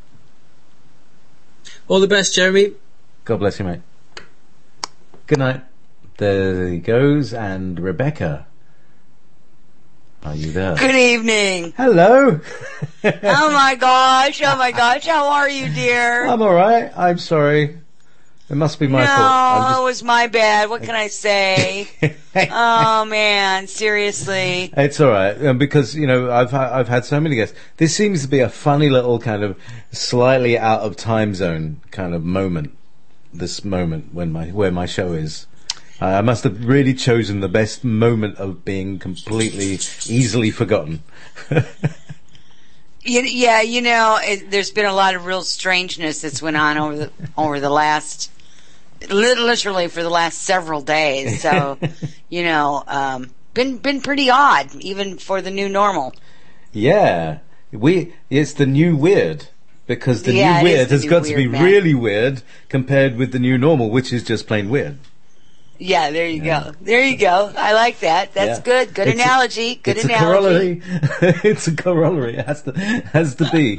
All the best, Jeremy. God bless you, mate. Good night. There he goes. And Rebecca, are you there? Good evening. Hello. Oh my gosh. How are you, dear? I'm alright. I'm sorry. It must be my fault. No, it was my bad. What can I say? Oh man, seriously. It's alright, because I've had so many guests. This seems to be a funny little kind of slightly out of time zone kind of moment. This moment where my show is. I must have really chosen the best moment of being completely easily forgotten. Yeah, there's been a lot of real strangeness that's went on over the last. Literally for the last several days, so been pretty odd, even for the new normal. Yeah, it's the new weird. Because the Yeah, new it is weird the has new got to be weird, man. really weird compared with the new normal, which is just plain weird. Yeah, there you go. There you go. I like that. That's Yeah. good. Good It's analogy. Good it's analogy. a corollary. It's a corollary. It has to be.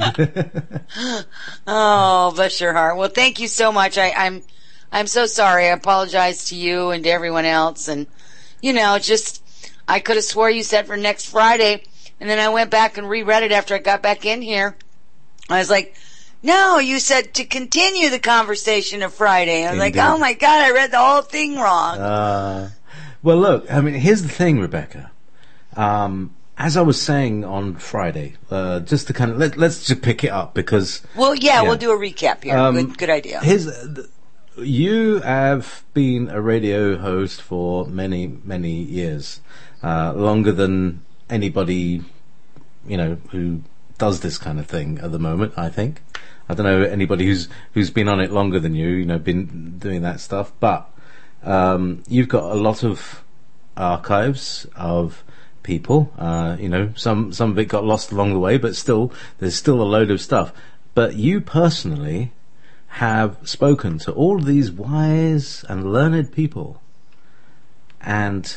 Oh, bless your heart. Well, thank you so much. I'm so sorry. I apologize to you and to everyone else. And, just, I could have swore you said for next Friday. And then I went back and reread it after I got back in here. I was like, no, you said to continue the conversation of Friday. I was Indeed. like, oh my God, I read the whole thing wrong. Well, look, I mean, here's the thing, Rebecca. As I was saying on Friday, just to kind of, let's just pick it up because... Well, yeah, we'll do a recap here. Good idea. You have been a radio host for many, many years, longer than anybody, who does this kind of thing at the moment, I think. I don't know anybody who's been on it longer than you, been doing that stuff, but you've got a lot of archives of people, some of it got lost along the way, but still, there's still a load of stuff. But you personally have spoken to all of these wise and learned people, and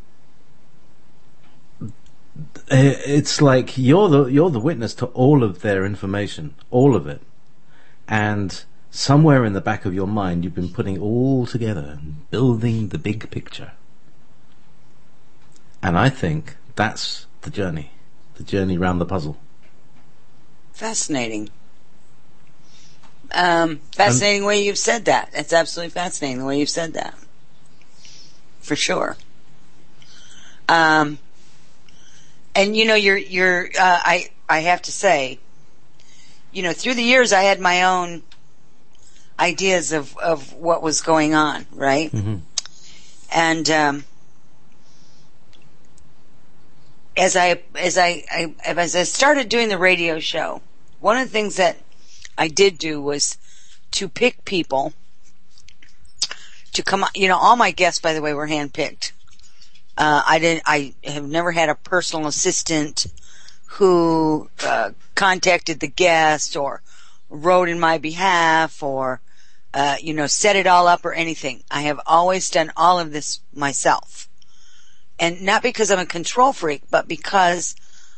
it's like you're the witness to all of their information, all of it, and somewhere in the back of your mind you've been putting it all together and building the big picture. And I think that's the journey round the puzzle. Fascinating. Fascinating way you've said that. It's absolutely fascinating the way you've said that. For sure. And I have to say, through the years I had my own ideas of what was going on, right? Mm-hmm. And as I started doing the radio show, one of the things that I did do was to pick people to come on. All my guests, by the way, were handpicked. I have never had a personal assistant who contacted the guest or wrote in my behalf or set it all up or anything. I have always done all of this myself. And not because I'm a control freak, but because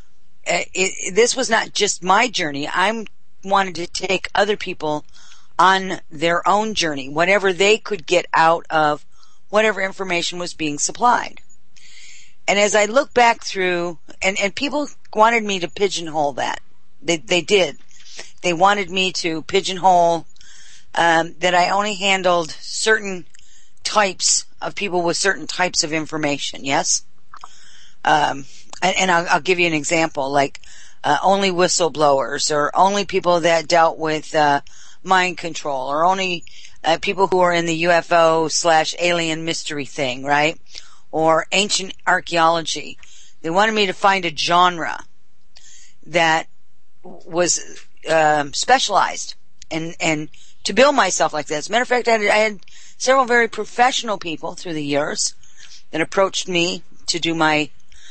this was not just my journey. I wanted to take other people on their own journey, whatever they could get out of whatever information was being supplied. And as I look back through, and people wanted me to pigeonhole that. They did. They wanted me to pigeonhole that I only handled certain types of people with certain types of information, yes? And I'll give you an example, like only whistleblowers, or only people that dealt with mind control, or only people who are in the UFO/alien mystery thing, right? Or ancient archaeology. They wanted me to find a genre that was specialized and to bill myself like that. As a matter of fact, I had several very professional people through the years that approached me to do my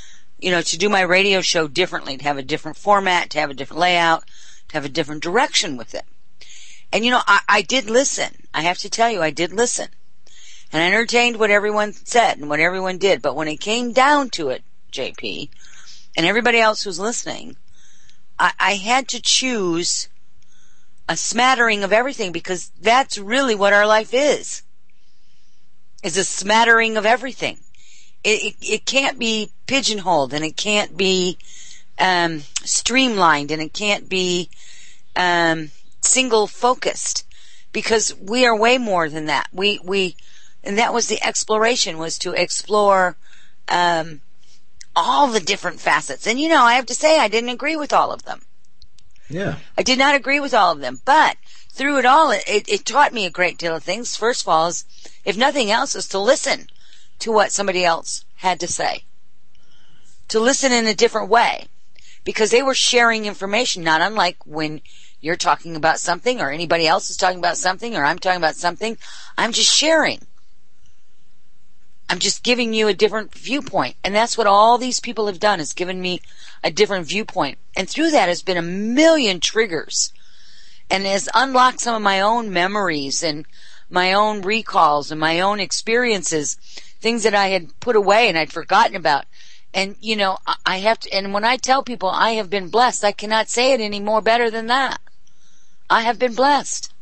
radio show differently, to have a different format, to have a different layout, to have a different direction with it. And I did listen. I have to tell you, I did listen. And I entertained what everyone said and what everyone did. But when it came down to it, JP, and everybody else who's listening, I had to choose a smattering of everything, because that's really what our life is a smattering of everything. It can't be pigeonholed, and it can't be streamlined, and it can't be single focused, because we are way more than that. And that was the exploration, was to explore all the different facets. And I have to say, I didn't agree with all of them. Yeah. I did not agree with all of them. But through it all, it taught me a great deal of things. First of all, is, if nothing else, is to listen to what somebody else had to say. To listen in a different way. Because they were sharing information, not unlike when you're talking about something, or anybody else is talking about something, or I'm talking about something. I'm just sharing. I'm just giving you a different viewpoint. And that's what all these people have done, is given me a different viewpoint. And through that has been a million triggers and has unlocked some of my own memories and my own recalls and my own experiences, things that I had put away and I'd forgotten about. And, you know, I have to, and when I tell people I have been blessed, I cannot say it any more better than that. I have been blessed.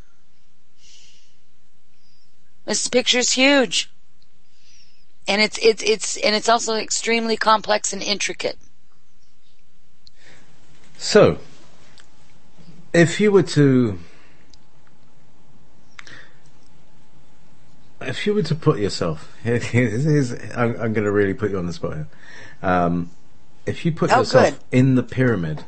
This picture's huge. And it's also extremely complex and intricate. So, if you were to put yourself, I'm going to really put you on the spot here. If you put yourself in the pyramid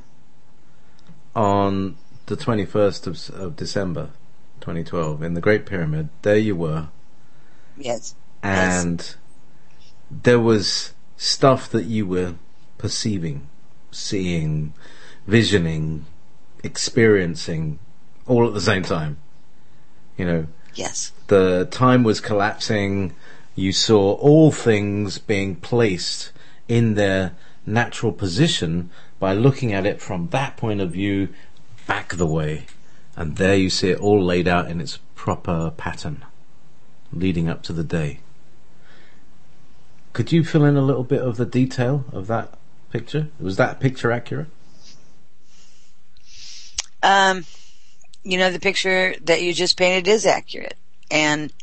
on the 21st of December 2012, in the Great Pyramid, there you were. Yes. And there was stuff that you were perceiving, seeing, visioning, experiencing, all at the same time. You know. Yes. The time was collapsing. You saw all things being placed in their natural position by looking at it from that point of view back the way. And there you see it all laid out in its proper pattern leading up to the day. Could you fill in a little bit of the detail of that picture? Was that picture accurate? You know, the picture that you just painted is accurate. And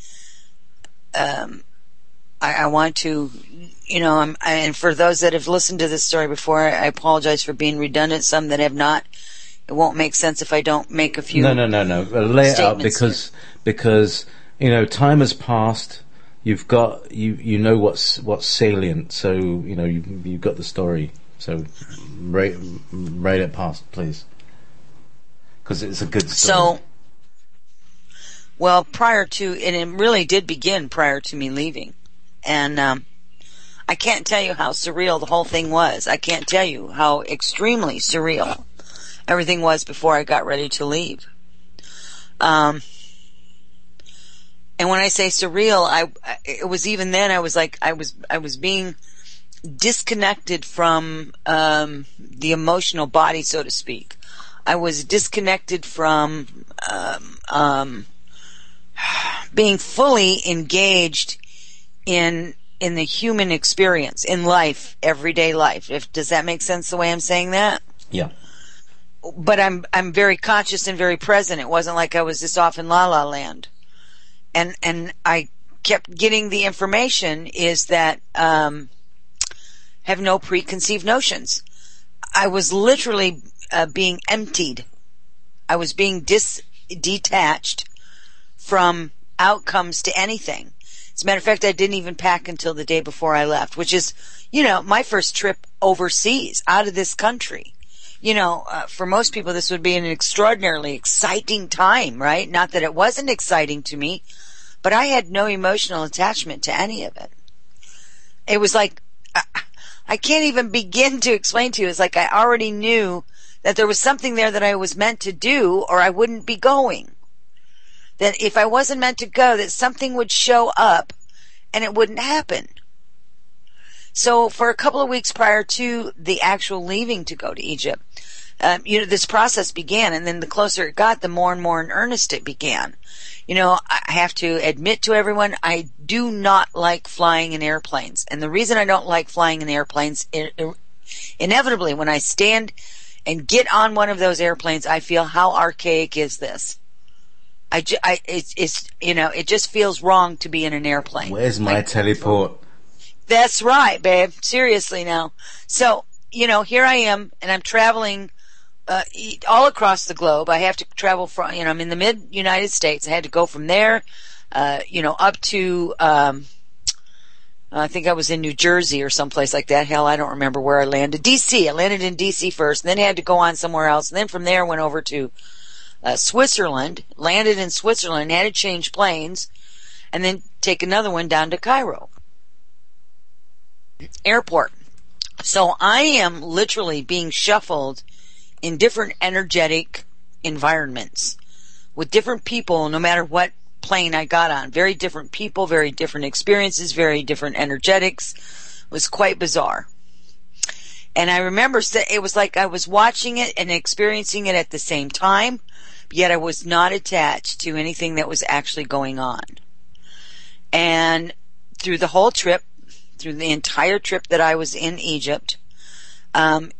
I want to, you know, and for those that have listened to this story before, I apologize for being redundant. Some that have not, it won't make sense if I don't make a few. No. Lay it out because you know, time has passed. You've got you know what's salient. So you know you've got the story. So rate it past, please, because it's a good story. So, well, prior to, and it really did begin prior to me leaving, and I can't tell you how surreal the whole thing was. I can't tell you how extremely surreal everything was before I got ready to leave. And when I say surreal, it was even then I was like, I was being disconnected from the emotional body, so to speak. I was disconnected from being fully engaged in the human experience, in life, everyday life. Does that make sense the way I'm saying that? Yeah. But I'm very conscious and very present. It wasn't like I was just off in la la land. And I kept getting the information is that have no preconceived notions. I was literally being emptied. I was being detached from outcomes to anything. As a matter of fact, I didn't even pack until the day before I left, which is, you know, my first trip overseas, out of this country. You know, for most people, this would be an extraordinarily exciting time, right? Not that it wasn't exciting to me, but I had no emotional attachment to any of it. It was like, I can't even begin to explain to you. It's like I already knew that there was something there that I was meant to do, or I wouldn't be going. That if I wasn't meant to go, that something would show up and it wouldn't happen. So for a couple of weeks prior to the actual leaving to go to Egypt, you know, this process began, and then the closer it got, the more and more in earnest it began. You know, I have to admit to everyone, I do not like flying in airplanes. And the reason I don't like flying in airplanes, inevitably, when I stand and get on one of those airplanes, I feel, how archaic is this? It's you know, it just feels wrong to be in an airplane. Where's my teleport? That's right, babe. Seriously now. So, you know, here I am, and I'm traveling all across the globe. I have to travel from, you know, I'm in the mid-United States. I had to go from there, you know, up to, I think I was in New Jersey or someplace like that. Hell, I don't remember where I landed. D.C. I landed in D.C. first, and then had to go on somewhere else. And then from there went over to Switzerland, landed in Switzerland, had to change planes, and then take another one down to Cairo airport. So I am literally being shuffled in different energetic environments with different people, no matter what plane I got on. Very different people, very different experiences, very different energetics. It was quite bizarre. And I remember it was like I was watching it and experiencing it at the same time, yet I was not attached to anything that was actually going on. And through the whole trip, through the entire trip that I was in Egypt, I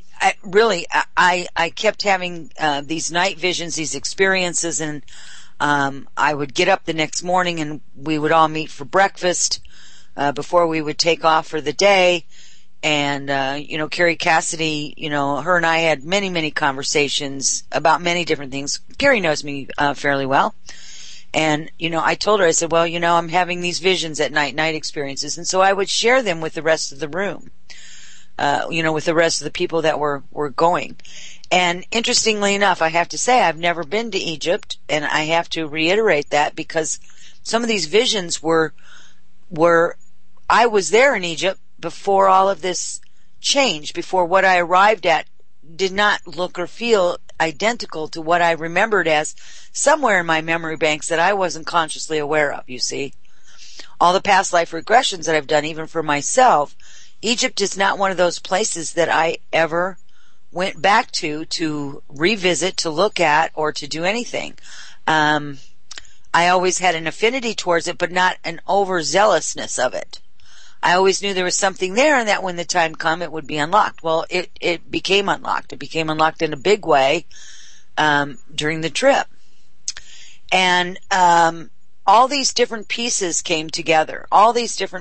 kept having these night visions, these experiences, and I would get up the next morning and we would all meet for breakfast before we would take off for the day. And, Carrie Cassidy, her and I had many, many conversations about many different things. Carrie knows me fairly well. And, I told her, I said, well, I'm having these visions at night experiences. And so I would share them with the rest of the room, with the rest of the people that were going. And interestingly enough, I have to say, I've never been to Egypt, and I have to reiterate that because some of these visions were I was there in Egypt before all of this changed, before what I arrived at did not look or feel identical to what I remembered as somewhere in my memory banks that I wasn't consciously aware of, you see. All the past life regressions that I've done, even for myself, Egypt is not one of those places that I ever went back to revisit, to look at, or to do anything. I always had an affinity towards it, but not an overzealousness of it. I always knew there was something there and that when the time come, it would be unlocked. Well, it became unlocked. It became unlocked in a big way during the trip. And all these different pieces came together. While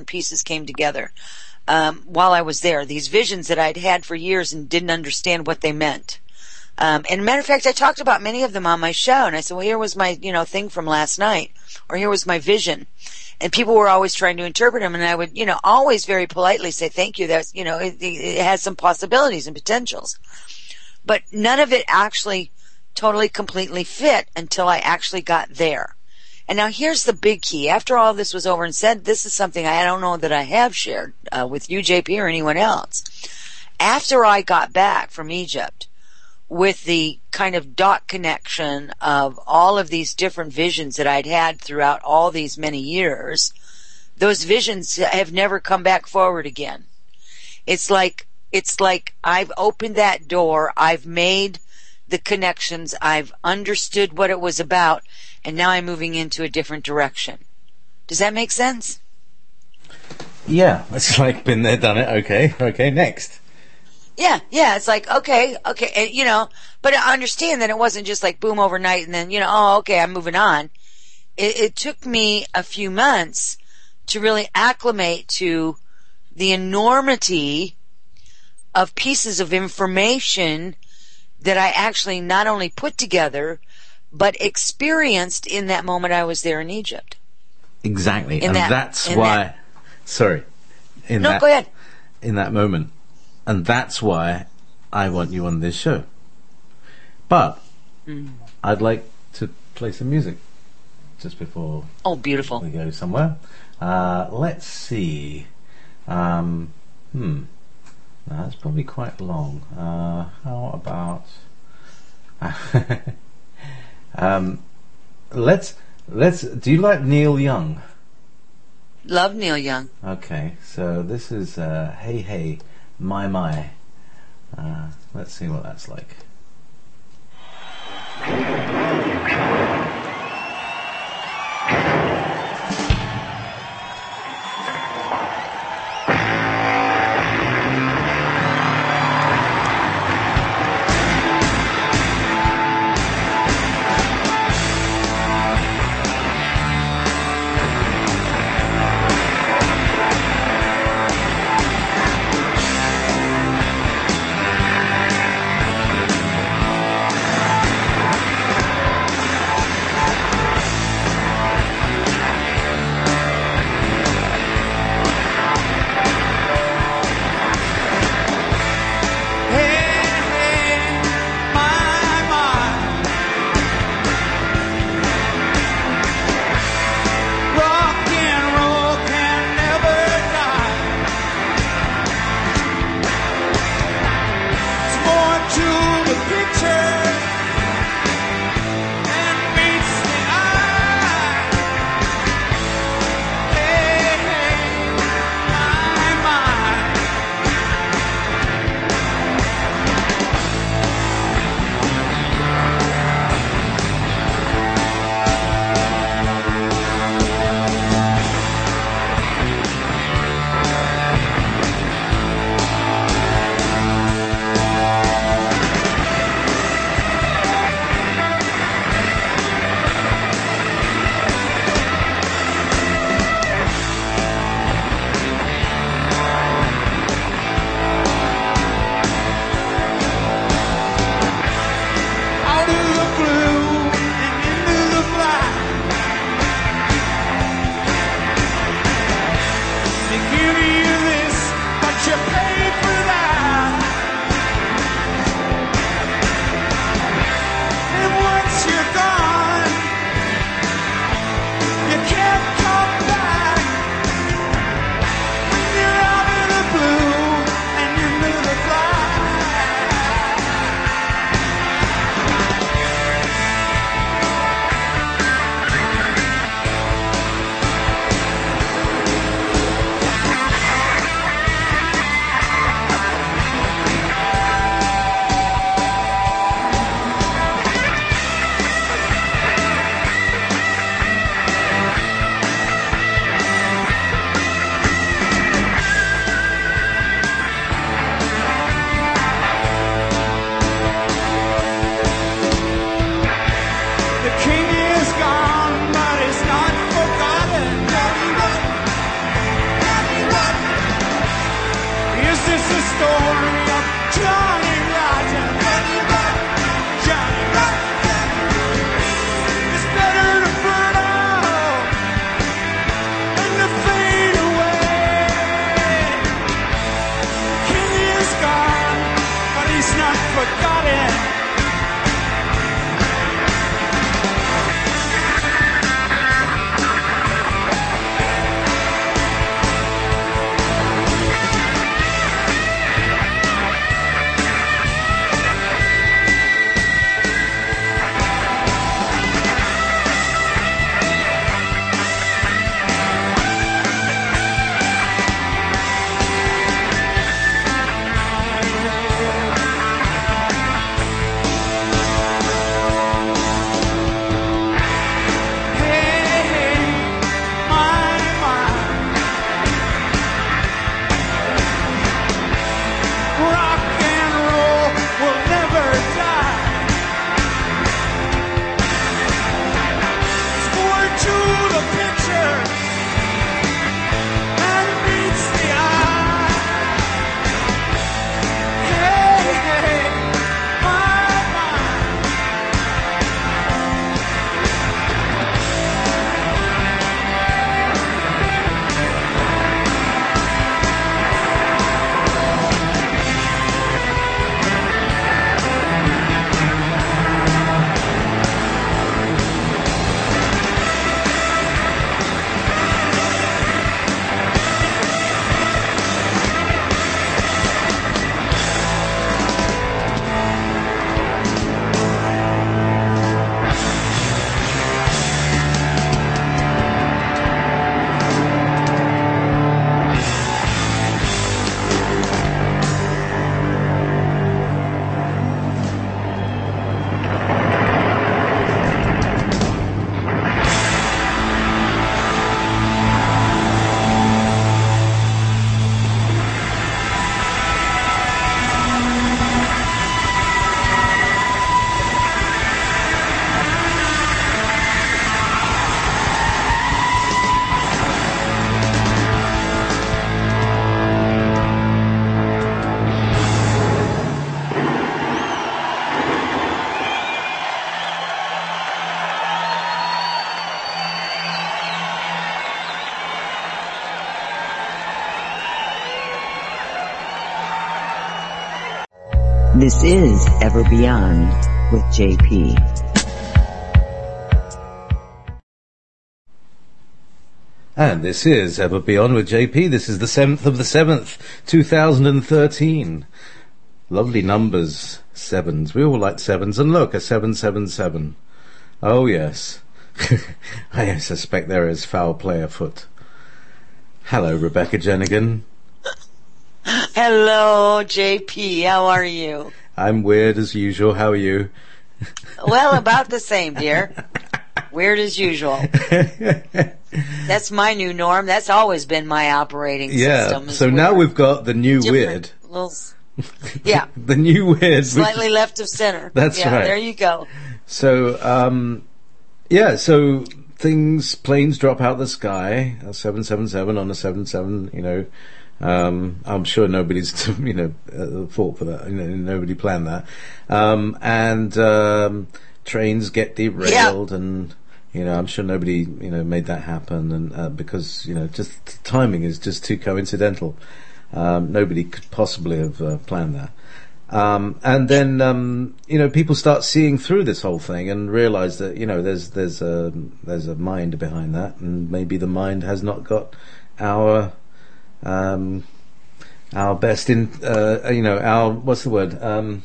I was there. These visions that I'd had for years and didn't understand what they meant. And a matter of fact, I talked about many of them on my show, and I said, well, here was my, thing from last night, or here was my vision. And people were always trying to interpret them, and I would, always very politely say, thank you, that's, it has some possibilities and potentials. But none of it actually totally, completely fit until I actually got there. And now here's the big key. After all this was over and said, this is something I don't know that I have shared with you, JP, or anyone else. After I got back from Egypt, with the kind of dot connection of all of these different visions that I'd had throughout all these many years, those visions have never come back forward again. It's like I've opened that door, I've made the connections, I've understood what it was about, and now I'm moving into a different direction. Does that make sense? Yeah, it's like been there, done it. Okay, next. Yeah, it's like, okay, and, but I understand that it wasn't just like boom overnight and then, okay, I'm moving on. It took me a few months to really acclimate to the enormity of pieces of information that I actually not only put together, but experienced in that moment I was there in Egypt. Exactly, and that's why... Sorry. Go ahead. In that moment. And that's why I want you on this show. But I'd like to play some music just before beautiful. We go somewhere. Let's see. No, that's probably quite long. How about... let's. Do you like Neil Young? Love Neil Young. Okay, so this is Hey Hey My. Let's see what that's like. unforgotten. This is Ever Beyond with JP. And this is Ever Beyond with JP. This is the 7th of the 7th, 2013. Lovely numbers, sevens. We all like sevens. And look, a 777. Oh, yes. I suspect there is foul play afoot. Hello, Rebecca Jenigan. Hello, JP. How are you? I'm weird as usual. How are you? Well, about the same, dear. Weird as usual. That's my new norm. That's always been my operating system. So weird. Now we've got the new weird. Yeah. The new weird. Slightly left of center. That's right. There you go. So, so planes drop out of the sky, a 777 on a 77, I'm sure nobody's, fought for that. Nobody planned that. And trains get derailed, and I'm sure nobody, made that happen. And because just the timing is just too coincidental. Nobody could possibly have planned that. And then people start seeing through this whole thing and realize that there's a mind behind that, and maybe the mind has not got our best in, what's the word?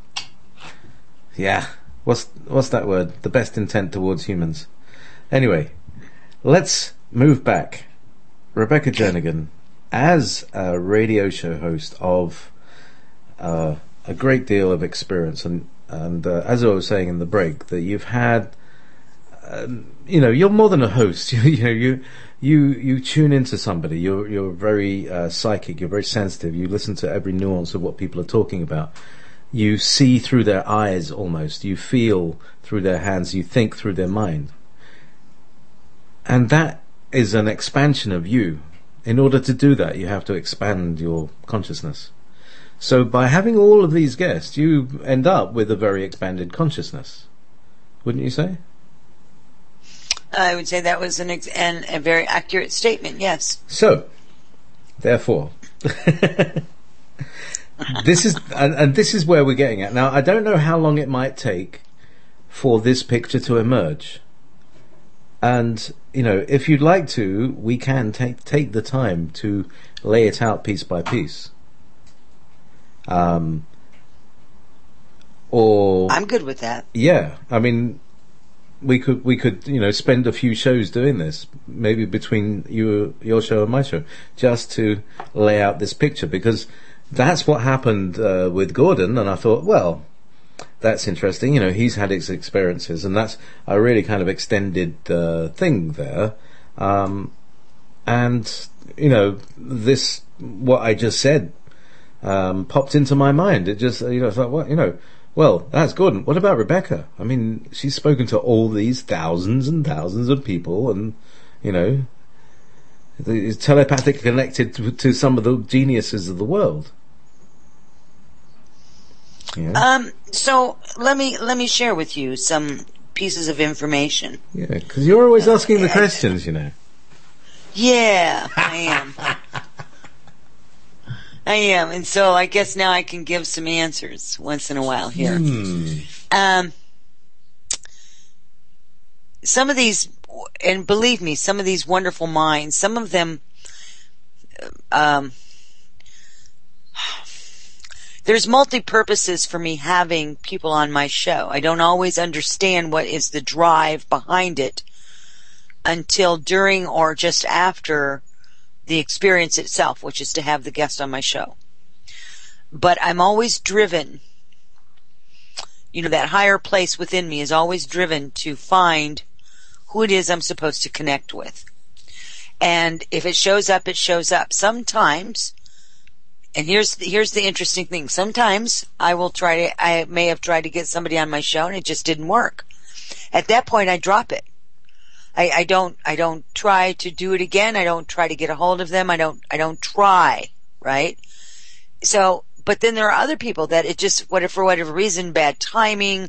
What's that word? The best intent towards humans. Anyway, let's move back. Rebecca Jenigan, as a radio show host of a great deal of experience, and as I was saying in the break, that you've had, you're more than a host. You tune into somebody. You're very psychic. You're very sensitive. You listen to every nuance of what people are talking about. You see through their eyes almost. You feel through their hands. You think through their mind. And that is an expansion of you. In order to do that, you have to expand your consciousness. So by having all of these guests, you end up with a very expanded consciousness. Wouldn't you say? I would say that was a very accurate statement, yes. So, therefore, this is where we're getting at. Now, I don't know how long it might take for this picture to emerge. And, if you'd like to, we can take the time to lay it out piece by piece. Or I'm good with that. Yeah, I mean, we could spend a few shows doing this, maybe between your show and my show, just to lay out this picture, because that's what happened with Gordon, and I thought, well, that's interesting. He's had his experiences, and that's a really kind of extended thing there. And this, what I just said, popped into my mind. It just, I thought, well, that's Gordon. What about Rebecca? I mean, she's spoken to all these thousands and thousands of people, and is telepathically connected to some of the geniuses of the world. Yeah. So let me share with you some pieces of information. Yeah, because you're always asking the questions, Yeah, I am. I am, and so I guess now I can give some answers once in a while here. Some of these, and believe me, some of these wonderful minds, some of them, there's multi-purposes for me having people on my show. I don't always understand what is the drive behind it until during or just after the experience itself, which is to have the guest on my show. But I'm always driven, that higher place within me is always driven to find who it is I'm supposed to connect with. And if it shows up, it shows up. Sometimes, and here's the interesting thing, sometimes I may have tried to get somebody on my show and it just didn't work. At that point, I drop it. I don't try to do it again. I don't try to get a hold of them. I don't try, right? So, but then there are other people that it just, for whatever reason, bad timing,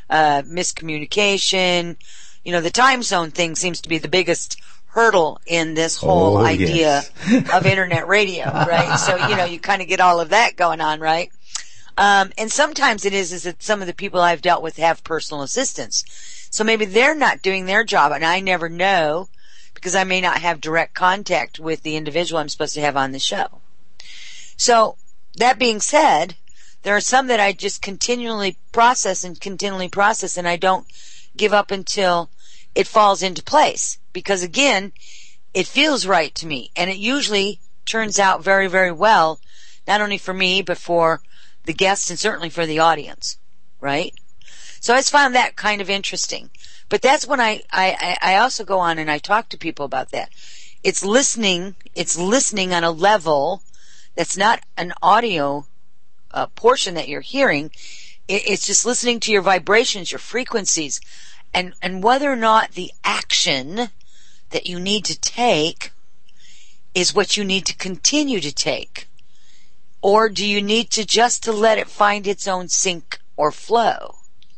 miscommunication, the time zone thing seems to be the biggest hurdle in this whole idea of internet radio, right? So, you kind of get all of that going on, right? And sometimes it is that some of the people I've dealt with have personal assistants. So maybe they're not doing their job, and I never know because I may not have direct contact with the individual I'm supposed to have on the show. So that being said, there are some that I just continually process, and I don't give up until it falls into place. Because again, it feels right to me, and it usually turns out very, very well, not only for me, but for the guests and certainly for the audience, right? So I just found that kind of interesting. But that's when I also go on and I talk to people about that. It's listening on a level that's not an audio portion that you're hearing. It's just listening to your vibrations, your frequencies, and whether or not the action that you need to take is what you need to continue to take. Or do you need to just let it find its own sync or flow?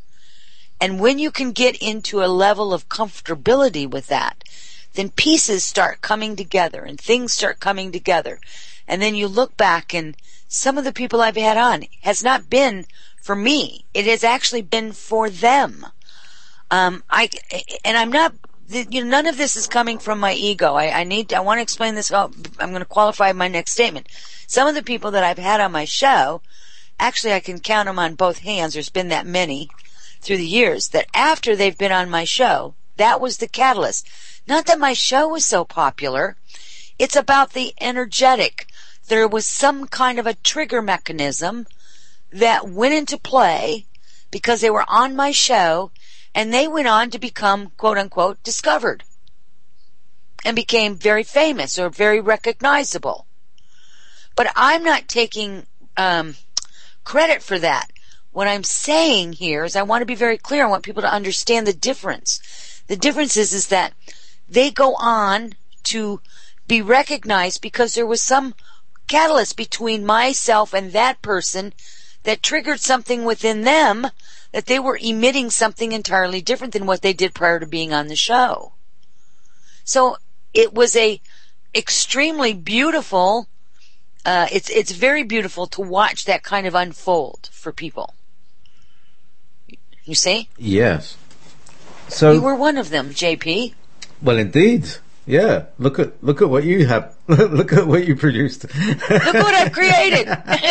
And when you can get into a level of comfortability with that, then pieces start coming together and things start coming together. And then you look back, and some of the people I've had on has not been for me. It has actually been for them. I'm not, none of this is coming from my ego. I want to explain this. I'm going to qualify my next statement. Some of the people that I've had on my show, actually I can count them on both hands. There's been that many through the years that after they've been on my show, that was the catalyst. Not that my show was so popular. It's about the energetic. There was some kind of a trigger mechanism that went into play because they were on my show, and they went on to become, quote unquote, discovered and became very famous or very recognizable. But I'm not taking credit for that. What I'm saying here is I want to be very clear. I want people to understand the difference. The difference is that they go on to be recognized because there was some catalyst between myself and that person that triggered something within them, that they were emitting something entirely different than what they did prior to being on the show. So it was a extremely beautiful it's very beautiful to watch that kind of unfold for people. You see? Yes. So you were one of them, JP. Well, indeed. Yeah. Look at what you have. Look at what you produced. Look what I've created.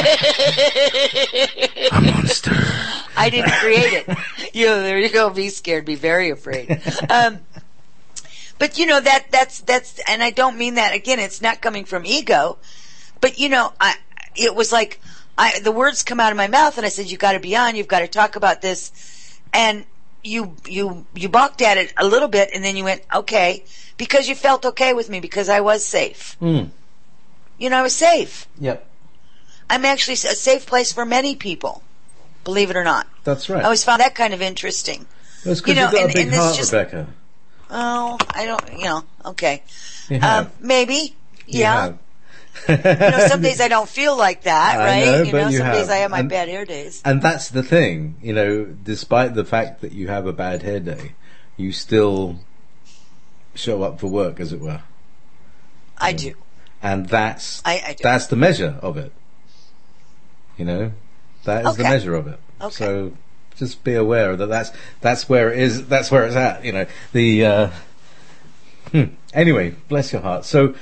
A monster. I didn't create it. There you go. Be scared. Be very afraid. But you know that's, and I don't mean that again. It's not coming from ego, but you know, it was like the words come out of my mouth, and I said, "You got to be on. You've got to talk about this," and you balked at it a little bit, and then you went, "Okay," because you felt okay with me because I was safe. Mm. You know, I was safe. Yep. I'm actually a safe place for many people, believe it or not. That's right. I always found that kind of interesting. That's because you've got a big heart, Rebecca. Oh, I don't, okay. You have. Maybe. You Yeah. have. Some days I don't feel like that, right? I know, but you some have. days I have my bad hair days. And that's the thing, despite the fact that you have a bad hair day, you still show up for work, as it were. I do. And that's I do. That's the measure of it. That is the measure of it. Okay. So just be aware that that's where it is. That's where it's at. Anyway, bless your heart. So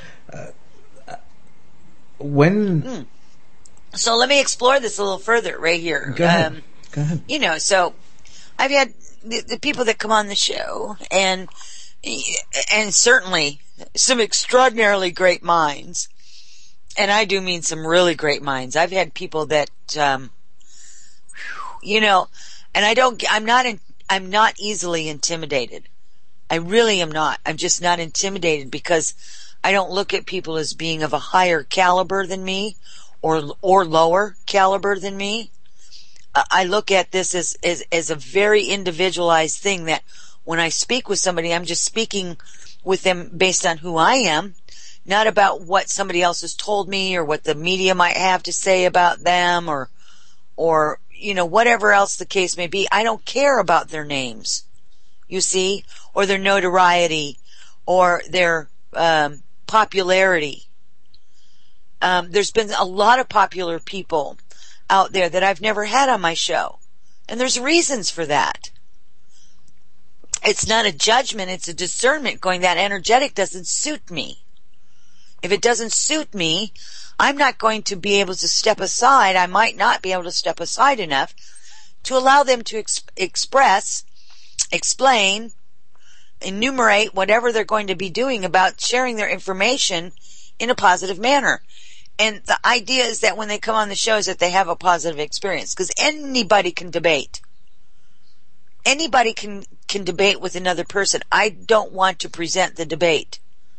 when. So let me explore this a little further right here. Go ahead. Go ahead. So I've had the people that come on the show, and certainly some extraordinarily great minds, and I do mean some really great minds. I've had people that, and I'm not easily intimidated. I really am not. I'm just not intimidated because I don't look at people as being of a higher caliber than me or lower caliber than me. I look at this as a very individualized thing, that when I speak with somebody, I'm just speaking with them based on who I am, not about what somebody else has told me or what the media might have to say about them or whatever else the case may be. I don't care about their names, you see, or their notoriety or their popularity. There's been a lot of popular people out there that I've never had on my show, and there's reasons for that. It's not a judgment, it's a discernment going, that energetic doesn't suit me. If it doesn't suit me, I'm not going to be able to step aside. I might not be able to step aside enough to allow them to express, explain, enumerate whatever they're going to be doing about sharing their information in a positive manner. And the idea is that when they come on the shows that they have a positive experience, because anybody can debate. Anybody can debate with another person. I don't want to present the debate.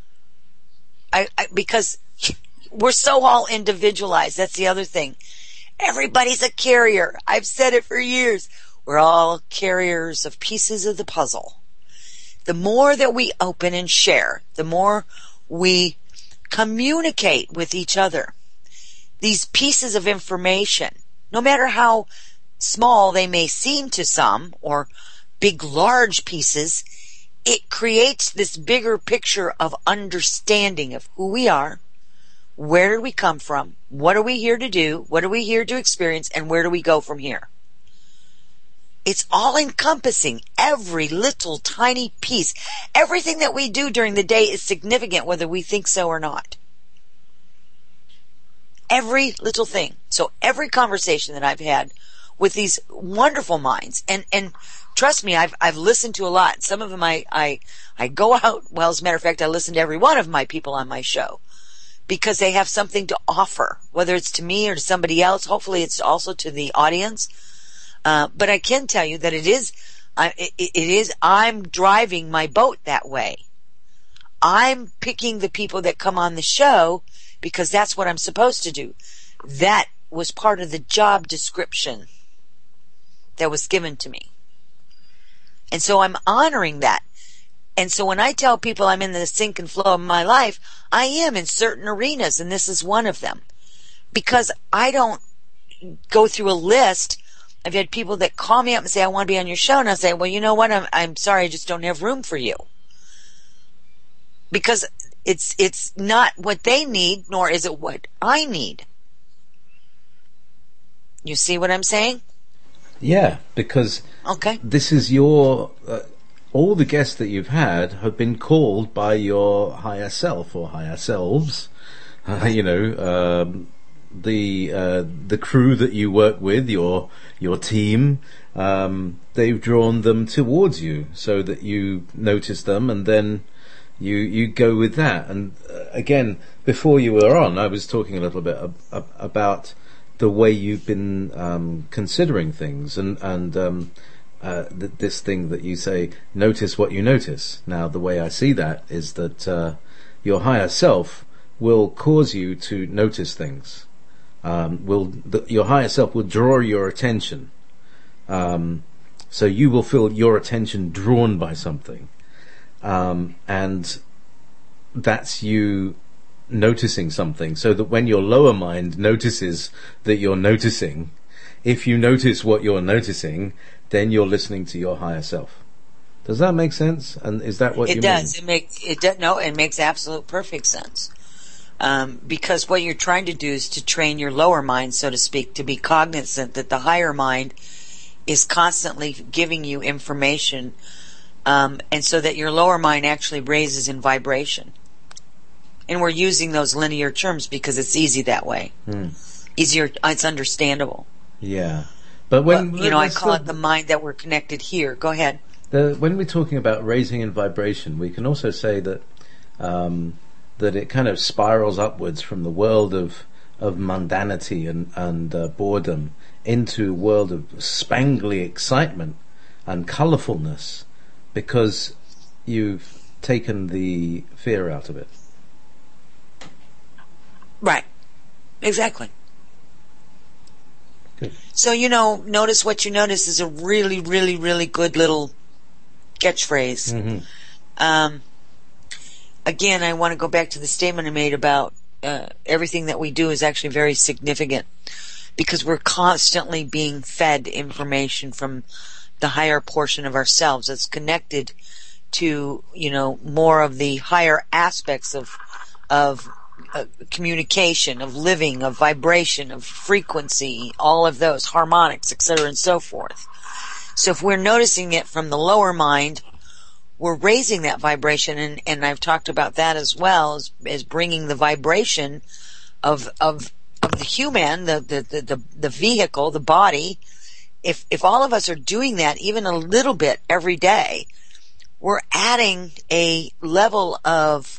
Because we're so all individualized. That's the other thing. Everybody's a carrier. I've said it for years. We're all carriers of pieces of the puzzle. The more that we open and share, the more we communicate with each other. These pieces of information, no matter how small they may seem to some, or big, large pieces, it creates this bigger picture of understanding of who we are, where did we come from, what are we here to do, what are we here to experience, and where do we go from here. It's all encompassing, every little tiny piece. Everything that we do during the day is significant whether we think so or not. Every little thing. So every conversation that I've had with these wonderful minds, and trust me, I've listened to a lot. Some of them I go out, well, as a matter of fact, I listen to every one of my people on my show because they have something to offer, whether it's to me or to somebody else. Hopefully it's also to the audience. But I can tell you that it is, I'm driving my boat that way. I'm picking the people that come on the show because that's what I'm supposed to do. That was part of the job description that was given to me. And so I'm honoring that. And so when I tell people I'm in the sink and flow of my life, I am in certain arenas, and this is one of them. Because I don't go through a list. I've had people that call me up and say, I want to be on your show. And I say, well, you know what? I'm sorry, I just don't have room for you. Because It's not what they need, nor is it what I need. You see what I'm saying? Yeah, because Okay. this is your... all the guests that you've had have been called by your higher self or higher selves. The crew that you work with, your team, they've drawn them towards you so that you notice them, and then you go with that. And again, before you were on, I was talking a little bit about the way you've been considering things, and this thing that you say, notice what you notice. Now, the way I see that is that your higher self will cause you to notice things. Your higher self will draw your attention. So you will feel your attention drawn by something. And that's you noticing something. So that when your lower mind notices that you're noticing, if you notice what you're noticing, then you're listening to your higher self. Does that make sense? And is that what you mean? It does. No, it makes absolute perfect sense. Because what you're trying to do is to train your lower mind, so to speak, to be cognizant that the higher mind is constantly giving you information, and so that your lower mind actually raises in vibration. And we're using those linear terms because it's easy that way. Easier, it's understandable. Yeah. But I call it the mind that we're connected here. Go ahead. When we're talking about raising in vibration, we can also say that that it kind of spirals upwards from the world of mundanity and boredom into a world of spangly excitement and colourfulness, because you've taken the fear out of it. Right. Exactly. Good. So, notice what you notice is a really, really, really good little catchphrase. Mm-hmm. Again, I want to go back to the statement I made about everything that we do is actually very significant, because we're constantly being fed information from the higher portion of ourselves that's connected to, more of the higher aspects of communication, of living, of vibration, of frequency, all of those, harmonics, etc., and so forth. So if we're noticing it from the lower mind, we're raising that vibration, and I've talked about that as well, as bringing the vibration of the human, the vehicle, the body. If all of us are doing that even a little bit every day, we're adding a level of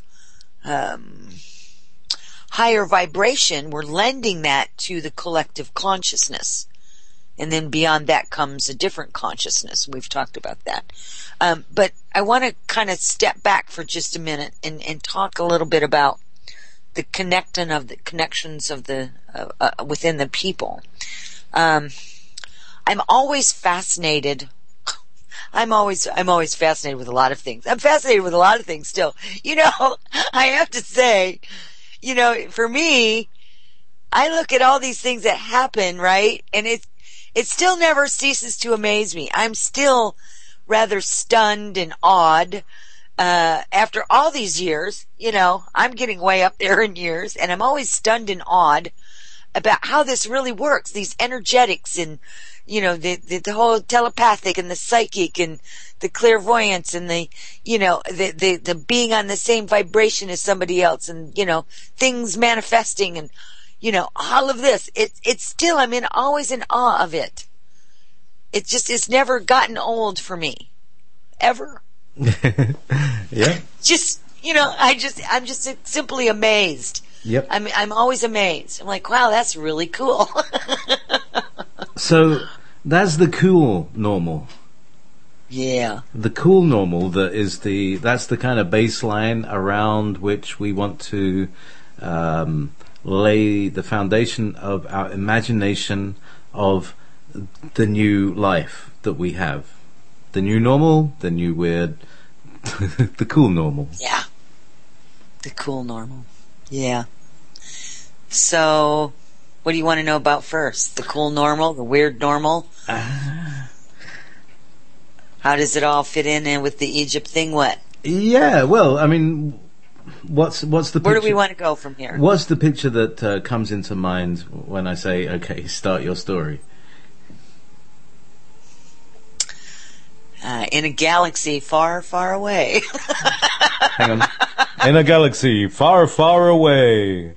higher vibration. We're lending that to the collective consciousness. And then beyond that comes a different consciousness. We've talked about that. But I want to kind of step back for just a minute and talk a little bit about the connections of the within the people. I'm always fascinated. I'm always fascinated with a lot of things. I'm fascinated with a lot of things still. I have to say, for me, I look at all these things that happen, right? And it still never ceases to amaze me. I'm still rather stunned and awed after all these years. I'm getting way up there in years, and I'm always stunned and awed about how this really works. These energetics and the whole telepathic and the psychic and the clairvoyance and the being on the same vibration as somebody else, and things manifesting and all of this. It's still, I'm always in awe of it. It's never gotten old for me. Ever. Yeah. I'm just simply amazed. Yep. I'm always amazed. I'm like, wow, that's really cool. So that's the cool normal. Yeah. The cool normal that's the kind of baseline around which we want to lay the foundation of our imagination of the new life that we have. The new normal, the new weird, the cool normal. Yeah. The cool normal. Yeah. So, what do you want to know about first? The cool normal, the weird normal? How does it all fit in with the Egypt thing? What? Yeah, well, what's the picture? Where do we want to go from here? What's the picture that comes into mind when I say, okay, start your story? In a galaxy far, far away. Hang on. In a galaxy far, far away.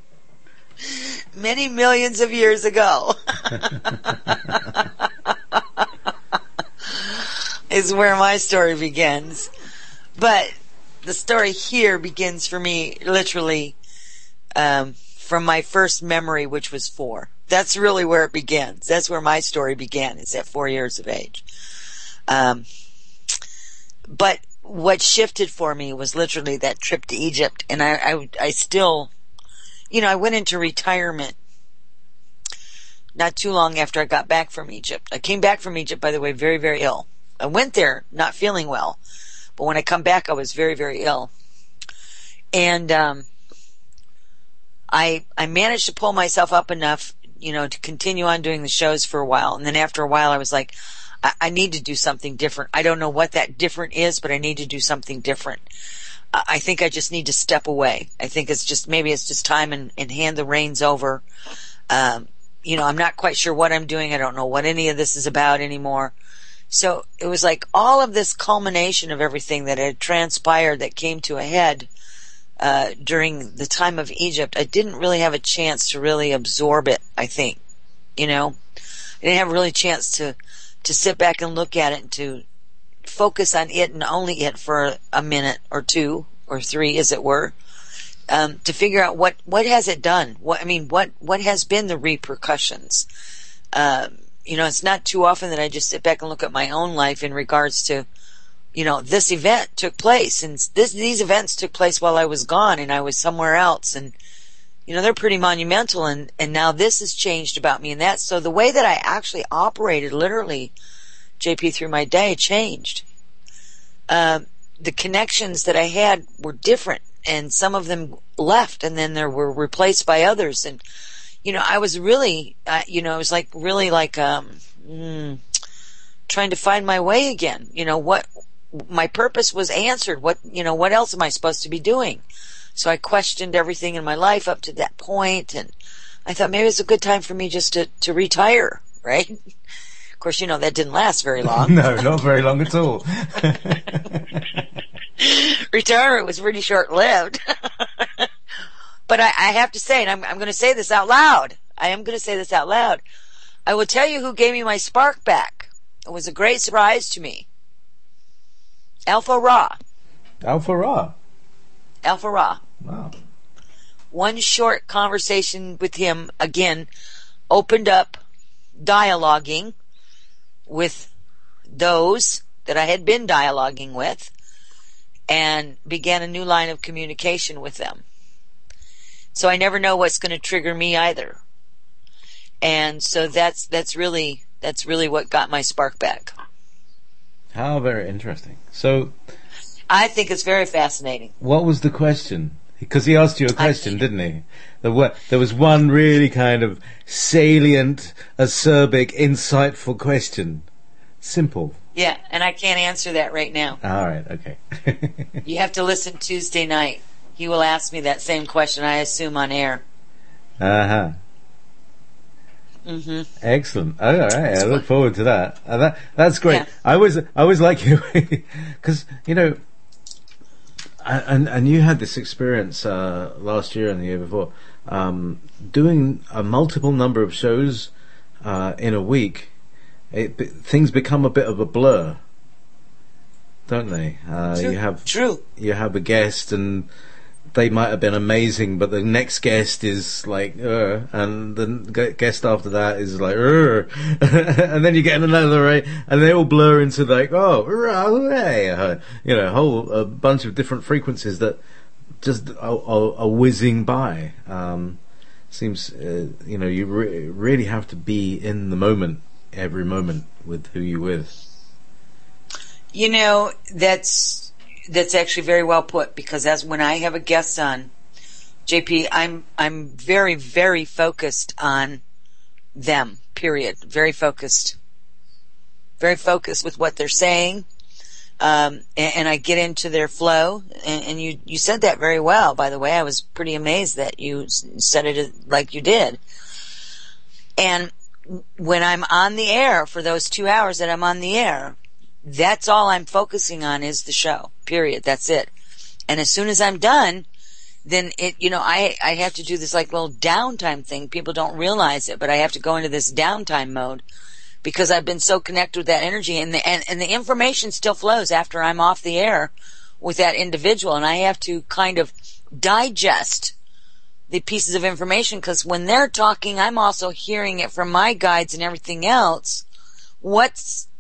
Many millions of years ago. Is where my story begins. But the story here begins for me literally from my first memory, which was 4. That's really where it begins. That's where my story began, is at 4 years of age. But what shifted for me was literally that trip to Egypt. And I still, I went into retirement not too long after I got back from Egypt. I came back from Egypt, by the way, very, very ill. I went there not feeling well, but when I come back, I was very, very ill. And I managed to pull myself up enough, to continue on doing the shows for a while. And then after a while, I was like, I need to do something different. I don't know what that different is, but I need to do something different. I think I just need to step away. I think maybe it's just time and hand the reins over. I'm not quite sure what I'm doing. I don't know what any of this is about anymore. So it was like all of this culmination of everything that had transpired that came to a head during the time of Egypt. I didn't really have a chance to really absorb it, I think. I didn't have really a chance to sit back and look at it and to focus on it and only it for a minute or 2 or 3, as it were, to figure out what has it done? What has been the repercussions? It's not too often that I just sit back and look at my own life in regards to, this event took place, and these events took place while I was gone and I was somewhere else, and they're pretty monumental, and now this has changed about me, and that. So the way that I actually operated, literally, JP, through my day changed. The connections that I had were different, and some of them left, and then there were replaced by others, and I was really, it was like really like trying to find my way again. What my purpose was answered. What else am I supposed to be doing? So I questioned everything in my life up to that point, and I thought maybe it's a good time for me just to retire, right? Of course, that didn't last very long. No, not very long at all. Retirement was pretty short-lived. But I have to say, and I'm going to say this out loud. I am going to say this out loud. I will tell you who gave me my spark back. It was a great surprise to me. Alpha Ra. Alpha Ra. Alpha Ra. Wow. One short conversation with him, again, opened up dialoguing with those that I had been dialoguing with, and began a new line of communication with them. So I never know what's going to trigger me either. And so that's really what got my spark back. How very interesting. So I think it's very fascinating. What was the question? Because he asked you a question, didn't he? There was one really kind of salient, acerbic, insightful question. Simple. Yeah, and I can't answer that right now. All right, okay. You have to listen Tuesday night. He will ask me that same question, I assume, on air. Uh-huh. Mm-hmm. Excellent. All right, I look forward to that. That's great. Yeah. I was like you, because and you had this experience last year and the year before, doing a multiple number of shows in a week. Things become a bit of a blur, don't they? True. You have a guest, and they might have been amazing, but the next guest is like, and the guest after that is like, and then you get another, right? And they all blur into like, a whole bunch of different frequencies that just are whizzing by. Seems, you really have to be in the moment, every moment, with who you're with. That's actually very well put, because as when I have a guest on, JP, I'm very, very focused on them, period. Very focused with what they're saying, and I get into their flow. And you said that very well, by the way. I was pretty amazed that you said it like you did. And when I'm on the air for those 2 hours that I'm on the air, that's all I'm focusing on is the show, period. That's it. And as soon as I'm done, then I have to do this like little downtime thing. People don't realize it, but I have to go into this downtime mode because I've been so connected with that energy, and the information still flows after I'm off the air with that individual, and I have to kind of digest the pieces of information, because when they're talking, I'm also hearing it from my guides and everything else. What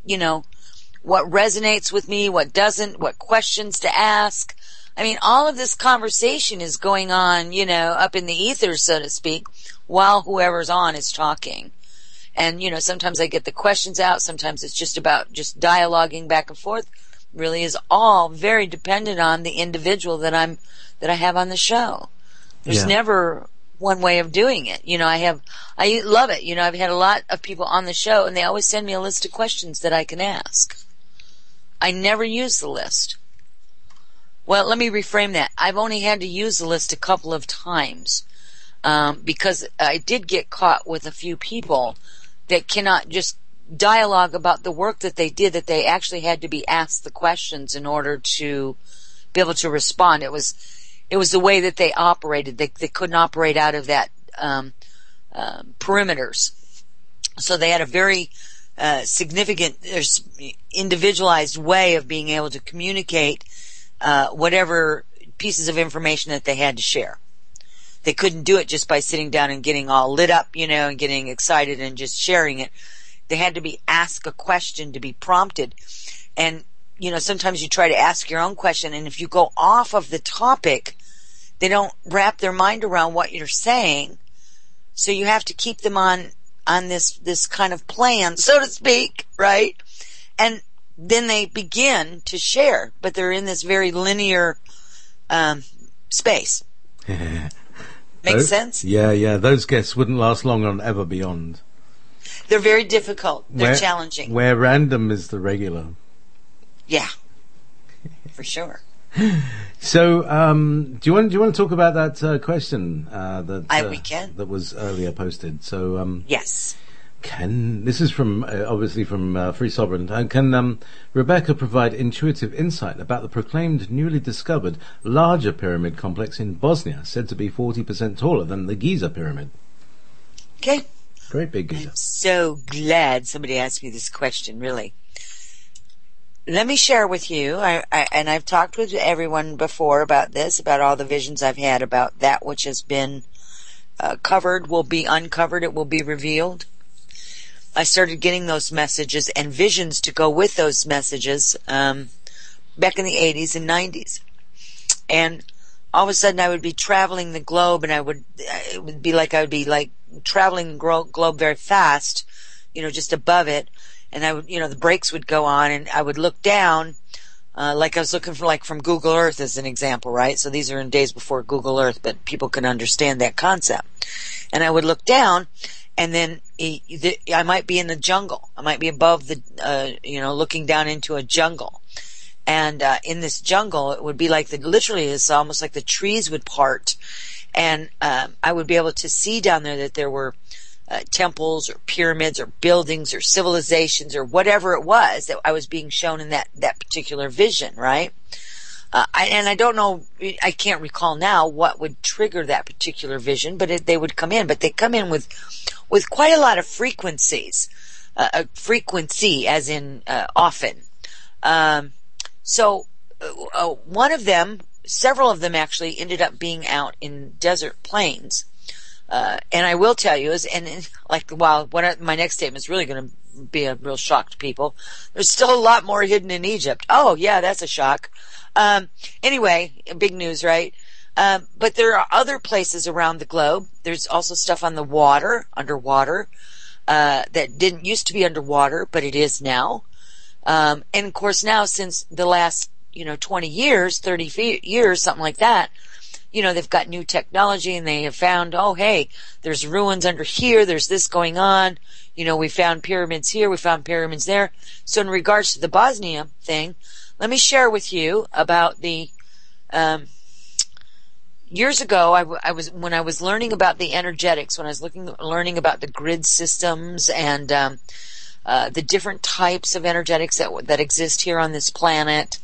resonates with me, what doesn't, what questions to ask. I mean, all of this conversation is going on, up in the ether, so to speak, while whoever's on is talking. And, sometimes I get the questions out. Sometimes it's just about just dialoguing back and forth. Really is all very dependent on the individual that I have on the show. There's never one way of doing it. I love it. I've had a lot of people on the show, and they always send me a list of questions that I can ask. I never use the list. Well, let me reframe that. I've only had to use the list a couple of times, because I did get caught with a few people that cannot just dialogue about the work that they did, that they actually had to be asked the questions in order to be able to respond. It was the way that they operated. They couldn't operate out of that perimeters. So they had a very significant, individualized way of being able to communicate whatever pieces of information that they had to share. They couldn't do it just by sitting down and getting all lit up, and getting excited and just sharing it. They had to be asked a question to be prompted. And, sometimes you try to ask your own question, and if you go off of the topic, they don't wrap their mind around what you're saying. So you have to keep them on this kind of plan, so to speak, right? And then they begin to share, but they're in this very linear space. Makes sense? Yeah. Those guests wouldn't last long on Ever Beyond. They're very difficult. They're challenging. Where random is the regular. Yeah, for sure. So, do you want to talk about that question we can. that was earlier posted? So, yes. This is from obviously from Free Sovereign. Can Rebecca provide intuitive insight about the proclaimed newly discovered larger pyramid complex in Bosnia, said to be 40% taller than the Giza pyramid? Okay. Great big Giza. I'm so glad somebody asked me this question. Really. Let me share with you. And I've talked with everyone before about this, about all the visions I've had about that which has been covered will be uncovered. It will be revealed. I started getting those messages and visions to go with those messages back in the 80s and 90s. And all of a sudden I would be traveling the globe, and it would be like I would be like traveling the globe very fast, just above it. And I would, the brakes would go on, and I would look down, like I was looking for, like from Google Earth as an example, right? So these are in days before Google Earth, but people can understand that concept. And I would look down, and then I might be in the jungle. I might be above the, looking down into a jungle. And in this jungle, it would be like literally it's almost like the trees would part. And I would be able to see down there that there were temples or pyramids or buildings or civilizations or whatever it was that I was being shown in that particular vision, right? I don't know, I can't recall now what would trigger that particular vision, but they would come in. But they come in with quite a lot of frequencies, frequency as in often. So one of them, several of them actually ended up being out in desert plains. And I will tell you my next statement is really going to be a real shock to people. There's still a lot more hidden in Egypt. Oh yeah, that's a shock. Anyway, big news, right? But there are other places around the globe. There's also stuff on the water, underwater, that didn't used to be underwater, but it is now. And of course now, since the last, 20 years, 30 years, something like that, they've got new technology and they have found, oh, hey, there's ruins under here, there's this going on, we found pyramids here, we found pyramids there. So in regards to the Bosnia thing, let me share with you about the, years ago, when I was learning about the energetics, when I was learning about the grid systems and, the different types of energetics that exist here on this planet,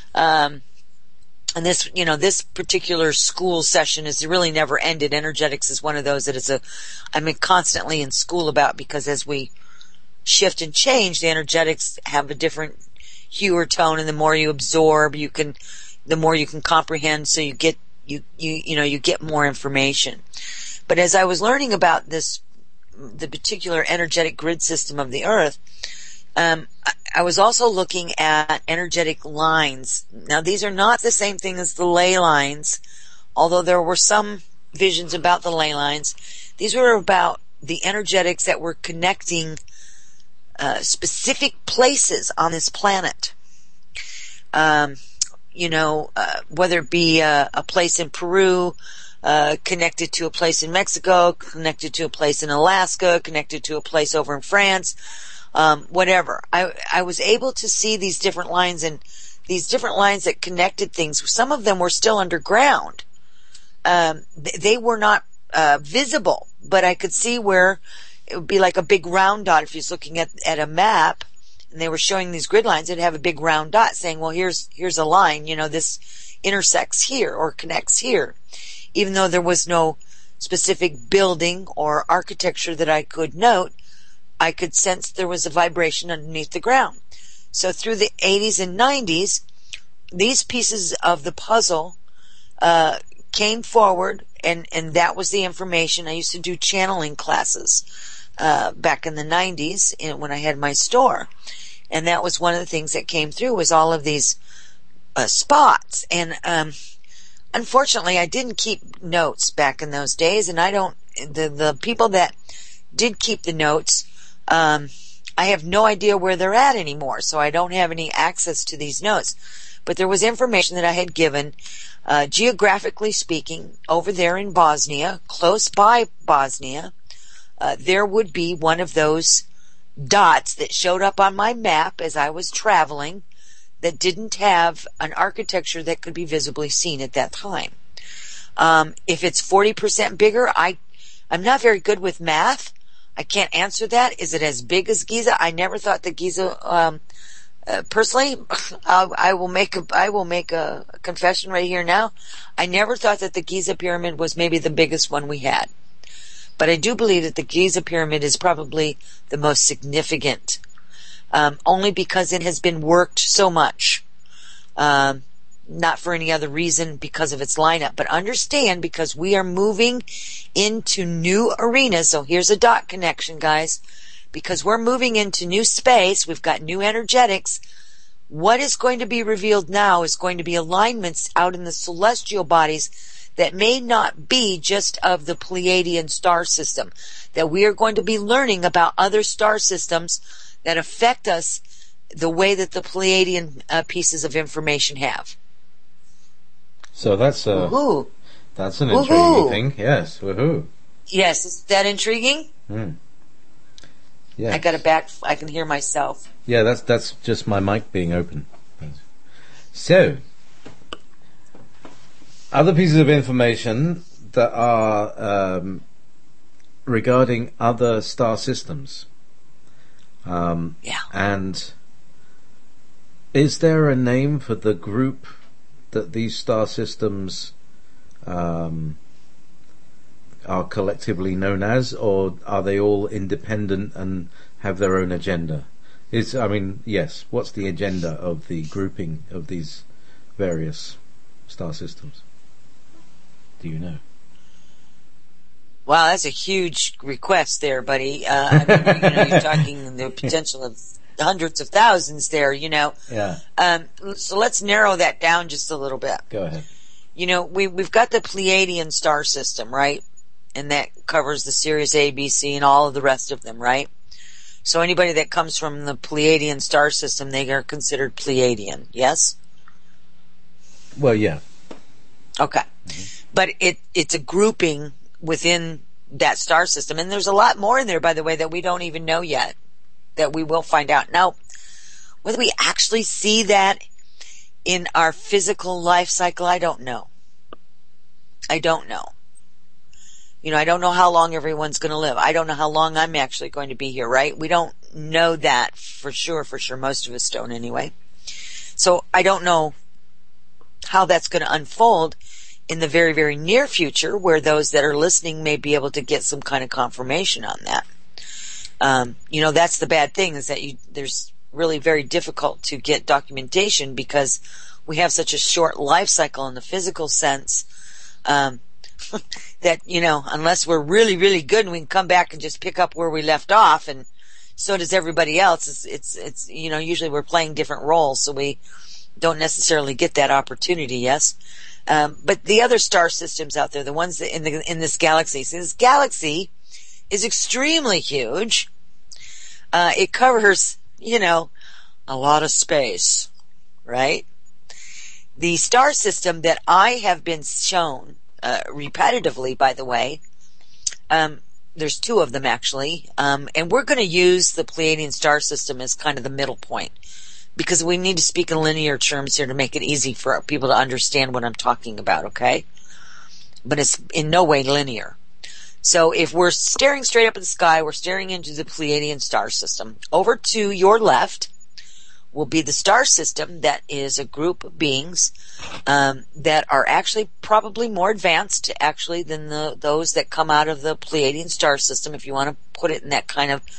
and this particular school session is really never ended. Energetics is one of those that I'm constantly in school about, because as we shift and change, the energetics have a different hue or tone, and the more you absorb, the more you can comprehend, so you get more information. But as I was learning about the particular energetic grid system of the Earth, I was also looking at energetic lines. Now, these are not the same thing as the ley lines, although there were some visions about the ley lines. These were about the energetics that were connecting specific places on this planet. Whether it be a place in Peru, connected to a place in Mexico, connected to a place in Alaska, connected to a place over in France, whatever. I was able to see these different lines, and these different lines that connected things. Some of them were still underground. They were not visible, but I could see where it would be like a big round dot. If you're looking at a map and they were showing these grid lines, it'd have a big round dot saying, well, here's a line, this intersects here or connects here. Even though there was no specific building or architecture that I could note, I could sense there was a vibration underneath the ground. So through the 80s and 90s, these pieces of the puzzle came forward, and that was the information. I used to do channeling classes back in the 90s when I had my store, and that was one of the things that came through, was all of these spots. And unfortunately, I didn't keep notes back in those days, and the people that did keep the notes, I have no idea where they're at anymore, so I don't have any access to these notes. But there was information that I had given, geographically speaking, over there in Bosnia, close by Bosnia, there would be one of those dots that showed up on my map as I was traveling that didn't have an architecture that could be visibly seen at that time. If it's 40% bigger, I'm not very good with math. I can't answer that. Is it as big as Giza? I never thought that Giza, personally, I will make a confession right here now. I never thought that the Giza pyramid was maybe the biggest one we had. But I do believe that the Giza pyramid is probably the most significant, only because it has been worked so much. Not for any other reason, because of its lineup. But understand, because we are moving into new arenas. So here's a dot connection, guys. Because we're moving into new space, we've got new energetics. What is going to be revealed now is going to be alignments out in the celestial bodies that may not be just of the Pleiadian star system. That we are going to be learning about other star systems that affect us the way that the Pleiadian pieces of information have. So that's an intriguing thing. Yes, woohoo. Yes, is that intriguing? Yeah. I can hear myself. Yeah, that's just my mic being open. So, other pieces of information that are regarding other star systems. And is there a name for the group that these star systems are collectively known as, or are they all independent and have their own agenda? Yes, what's the agenda of the grouping of these various star systems? Do you know? Wow, that's a huge request there, buddy. You're talking the potential of hundreds of thousands there, Yeah. So let's narrow that down just a little bit. Go ahead. We've got the Pleiadian star system, right? And that covers the Sirius A, B, C, and all of the rest of them, right? So anybody that comes from the Pleiadian star system, they are considered Pleiadian, yes? Well, yeah. Okay. but it's a grouping within that star system. And there's a lot more in there, by the way, that we don't even know yet, that we will find out. Now, whether we actually see that in our physical life cycle, I don't know. I don't know. I don't know how long everyone's going to live. I don't know how long I'm actually going to be here, right? We don't know that for sure. Most of us don't anyway. So I don't know how that's going to unfold in the very, very near future, where those that are listening may be able to get some kind of confirmation on that. That's the bad thing, is that there's really very difficult to get documentation because we have such a short life cycle in the physical sense, that, unless we're really, really good and we can come back and just pick up where we left off, and so does everybody else. It's usually we're playing different roles, so we don't necessarily get that opportunity, yes. But the other star systems out there, the ones that in this galaxy, so this galaxy is extremely huge. It covers, a lot of space, right? The star system that I have been shown, repetitively, by the way, there's two of them actually, and we're going to use the Pleiadian star system as kind of the middle point, because we need to speak in linear terms here to make it easy for people to understand what I'm talking about, okay? But it's in no way linear. So if we're staring straight up at the sky, we're staring into the Pleiadian star system. Over to your left will be the star system that is a group of beings that are actually probably more advanced actually than those that come out of the Pleiadian star system, if you want to put it in that kind of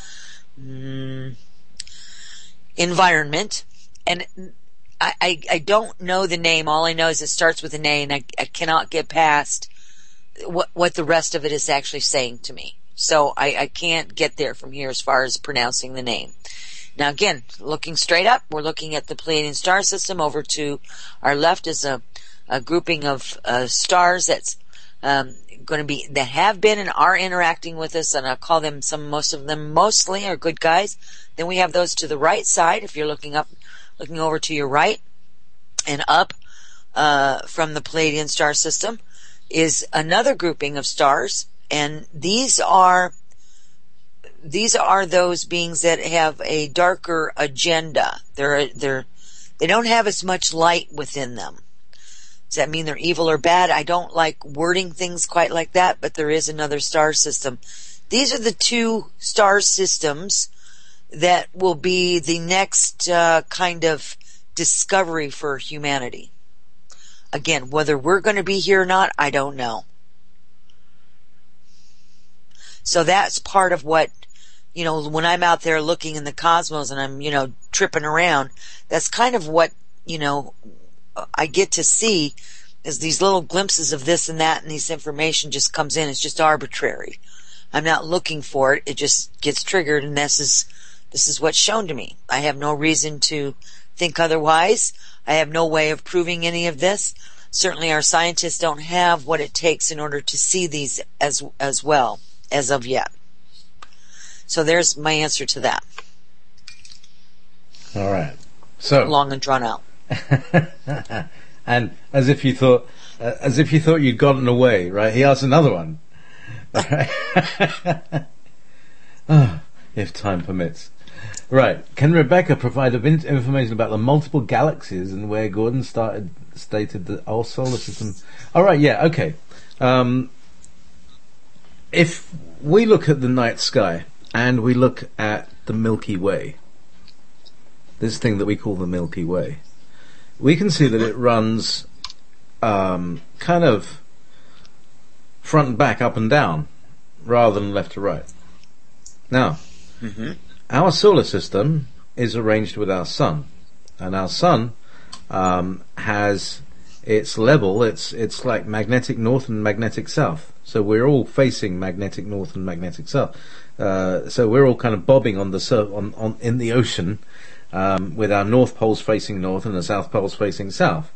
environment. And I don't know the name. All I know is it starts with an A, and I cannot get past what the rest of it is actually saying to me. So I can't get there from here as far as pronouncing the name. Now again, looking straight up, we're looking at the Pleiadian star system. Over to our left is a grouping of stars that's going to be, that have been and are interacting with us, and I'll call them most of them mostly are good guys. Then we have those to the right side. If you're looking over to your right and up from the Pleiadian star system is another grouping of stars, and these are those beings that have a darker agenda. They don't have as much light within them. Does that mean they're evil or bad? I don't like wording things quite like that, but there is another star system. These are the two star systems that will be the next kind of discovery for humanity. Again, whether we're going to be here or not, I don't know. So that's part of what, when I'm out there looking in the cosmos and I'm, tripping around, that's kind of what, I get to see, is these little glimpses of this and that, and this information just comes in. It's just arbitrary. I'm not looking for it. It just gets triggered, and this is what's shown to me. I have no reason to think otherwise. I have no way of proving any of this. Certainly our scientists don't have what it takes in order to see these as well as of yet. So there's my answer to that. All right. So long and drawn out. And as if you thought you'd gotten away, right? He asked another one. If time permits. Right. Can Rebecca provide information about the multiple galaxies and where Gordon stated that our solar system? All right. Yeah. Okay. If we look at the night sky and we look at the Milky Way, this thing that we call the Milky Way, we can see that it runs kind of front and back, up and down, rather than left to right. Now, our solar system is arranged with our sun, and our sun has its level. It's like magnetic north and magnetic south. So we're all facing magnetic north and magnetic south. So we're all kind of bobbing on the in the ocean, with our north poles facing north and the south poles facing south.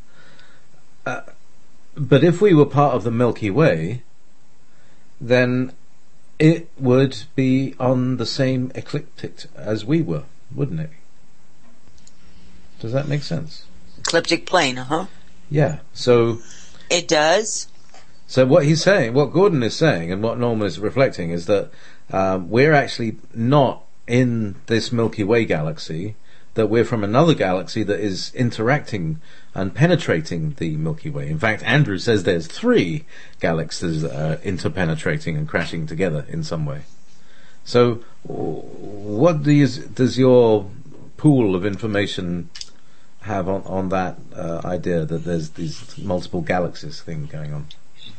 But if we were part of the Milky Way, then it would be on the same ecliptic as we were, wouldn't it? Does that make sense? Ecliptic plane, huh? Yeah. So it does. So what he's saying, what Gordon is saying, and what Norman is reflecting, is that we're actually not in this Milky Way galaxy, that we're from another galaxy that is interacting and penetrating the Milky Way. In fact, Andrew says there's 3 galaxies that are interpenetrating and crashing together in some way. So what does your pool of information have on that idea that there's these multiple galaxies thing going on?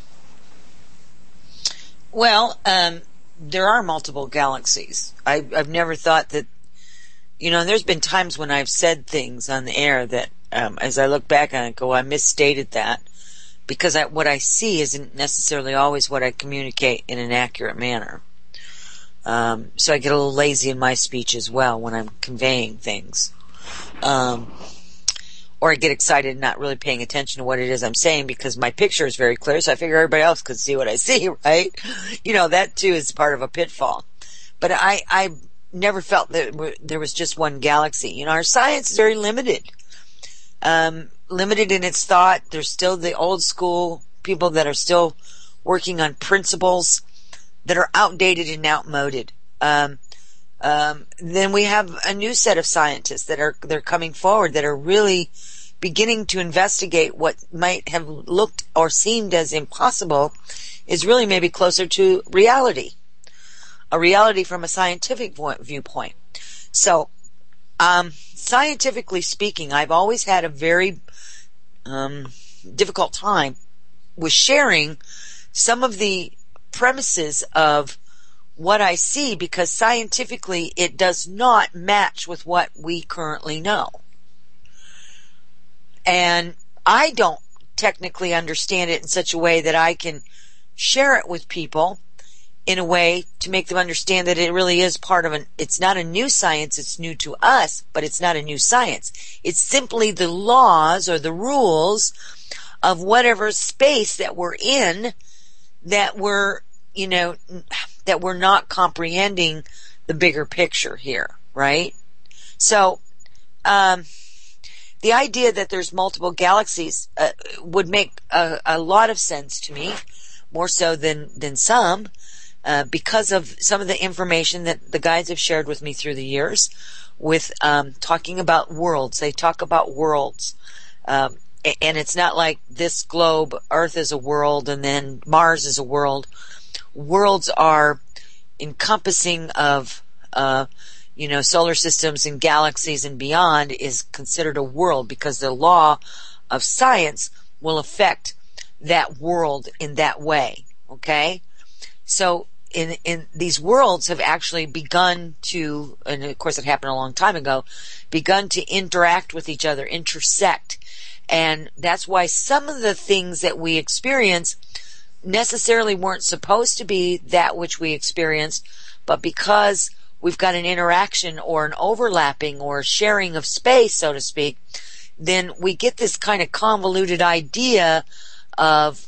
Well, there are multiple galaxies. I've never thought that, there's been times when I've said things on the air that, as I look back on it, I misstated that, because what I see isn't necessarily always what I communicate in an accurate manner. So I get a little lazy in my speech as well when I'm conveying things. Or I get excited and not really paying attention to what it is I'm saying because my picture is very clear, so I figure everybody else could see what I see, right? That too is part of a pitfall. But I never felt that there was just one galaxy. Our science is very limited. Limited in its thought. There's still the old school people that are still working on principles that are outdated and outmoded. Then we have a new set of scientists they're coming forward that are really beginning to investigate what might have looked or seemed as impossible is really maybe closer to reality. A reality from a scientific viewpoint. So, scientifically speaking, I've always had a very difficult time with sharing some of the premises of what I see because scientifically it does not match with what we currently know. And I don't technically understand it in such a way that I can share it with people in a way to make them understand that it really is part of it's not a new science, it's new to us, but it's not a new science. It's simply the laws or the rules of whatever space that we're in that we're not comprehending the bigger picture here, right? So, the idea that there's multiple galaxies would make a lot of sense to me, more so than some, because of some of the information that the guys have shared with me through the years with talking about worlds. They talk about worlds. And it's not like this globe, Earth is a world, and then Mars is a world. Worlds are encompassing of solar systems and galaxies and beyond is considered a world because the law of science will affect that world in that way. Okay? So in these worlds have actually begun to, and of course it happened a long time ago, begun to interact with each other, intersect. And that's why some of the things that we experience necessarily weren't supposed to be that which we experienced, but because we've got an interaction or an overlapping or sharing of space, so to speak, then we get this kind of convoluted idea of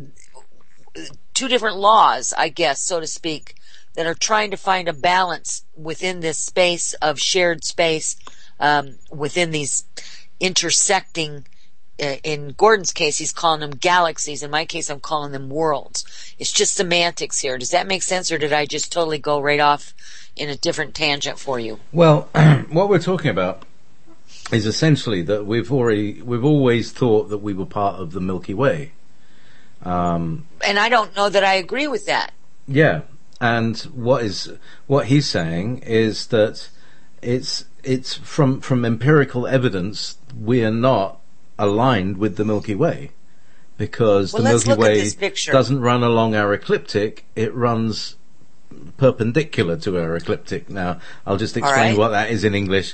two different laws, I guess, so to speak, that are trying to find a balance within this space of shared space, within these intersecting. In Gordon's case, he's calling them galaxies. In my case, I'm calling them worlds. It's just semantics here. Does that make sense, or did I just totally go right off in a different tangent for you? Well, what we're talking about is essentially that we've always thought that we were part of the Milky Way. And I don't know that I agree with that. Yeah, and what he's saying is that it's from empirical evidence we are not aligned with the Milky Way because the Milky Way doesn't run along our ecliptic, it runs perpendicular to our ecliptic. Now, I'll just explain what that is in English.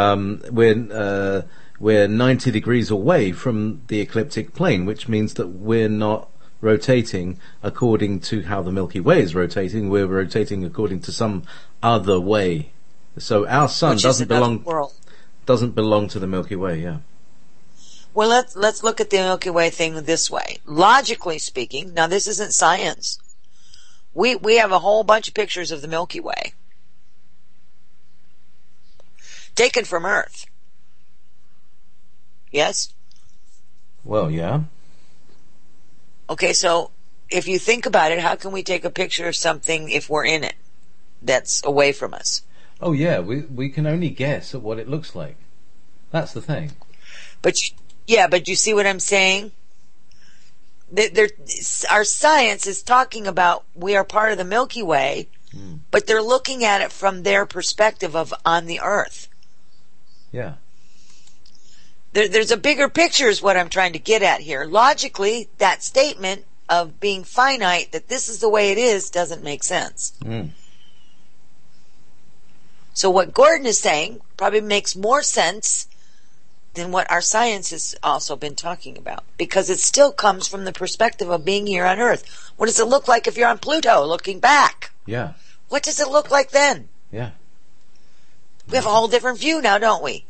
We're 90 degrees away from the ecliptic plane, which means that we're not rotating according to how the Milky Way is rotating. We're rotating according to some other way. So our sun doesn't belong to the Milky Way, yeah. Well, let's look at the Milky Way thing this way. Logically speaking, now this isn't science. We have a whole bunch of pictures of the Milky Way taken from Earth. Yes? Well, yeah. Okay, so if you think about it, how can we take a picture of something if we're in it that's away from us? Oh yeah, we can only guess at what it looks like. That's the thing. But you see what I'm saying? Our science is talking about we are part of the Milky Way, but they're looking at it from their perspective of on the Earth. Yeah. There's a bigger picture is what I'm trying to get at here. Logically, that statement of being finite, that this is the way it is, doesn't make sense. So what Gordon is saying probably makes more sense than what our science has also been talking about, because it still comes from the perspective of being here on Earth. What does it look like if you're on Pluto looking back? Yeah. What does it look like then? Yeah. We have a whole different view now, don't we?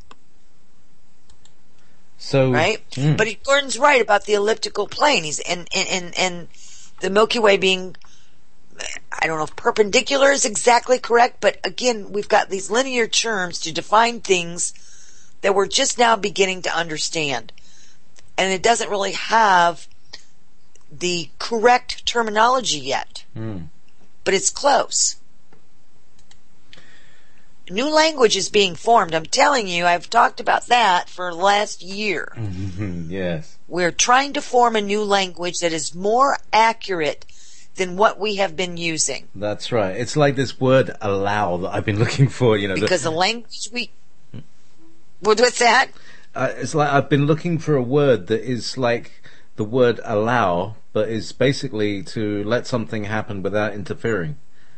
So right? But Gordon's right about the elliptical plane. He's and the Milky Way being, I don't know if perpendicular is exactly correct, but again, we've got these linear terms to define things that we're just now beginning to understand. And it doesn't really have the correct terminology yet. But it's close. New language is being formed. I'm telling you, I've talked about that for last year. Yes. We're trying to form a new language that is more accurate than what we have been using. That's right. It's like this word "allow" that I've been looking for. Because the language what's that? It's like I've been looking for a word that is like the word "allow," but is basically to let something happen without interfering.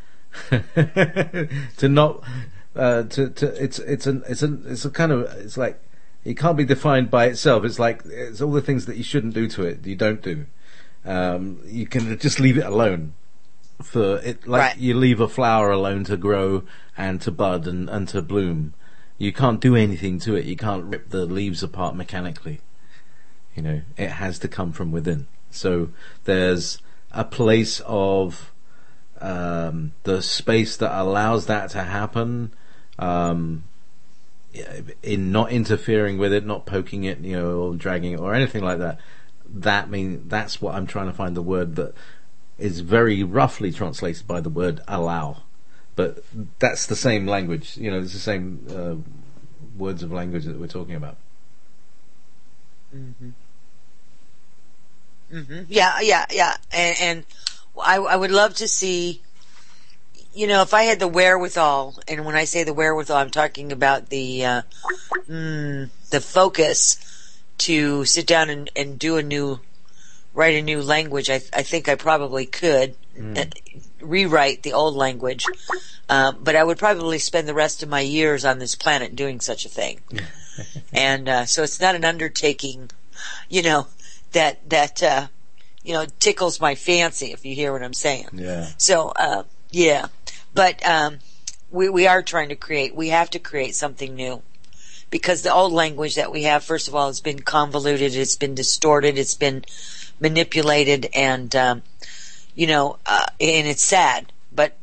To not. It's a kind of, it's like it can't be defined by itself. It's like it's all the things that you shouldn't do to it, you don't do. You can just leave it alone for it, like right. You leave a flower alone to grow and to bud and to bloom. You can't do anything to it. You can't rip the leaves apart mechanically. It has to come from within. So there's a place of the space that allows that to happen. In not interfering with it, not poking it, or dragging it or anything like that. That's what I'm trying to find, the word that is very roughly translated by the word "allow," but that's the same language. It's the same words of language that we're talking about. Yeah. And I would love to see. If I had the wherewithal, and when I say the wherewithal, I'm talking about the focus to sit down and write a new language. I think I probably could rewrite the old language, but I would probably spend the rest of my years on this planet doing such a thing. And so it's not an undertaking, that tickles my fancy, if you hear what I'm saying. Yeah. So yeah. But we are trying to create. We have to create something new, because the old language that we have, first of all, has been convoluted. It's been distorted. It's been manipulated, and and it's sad. But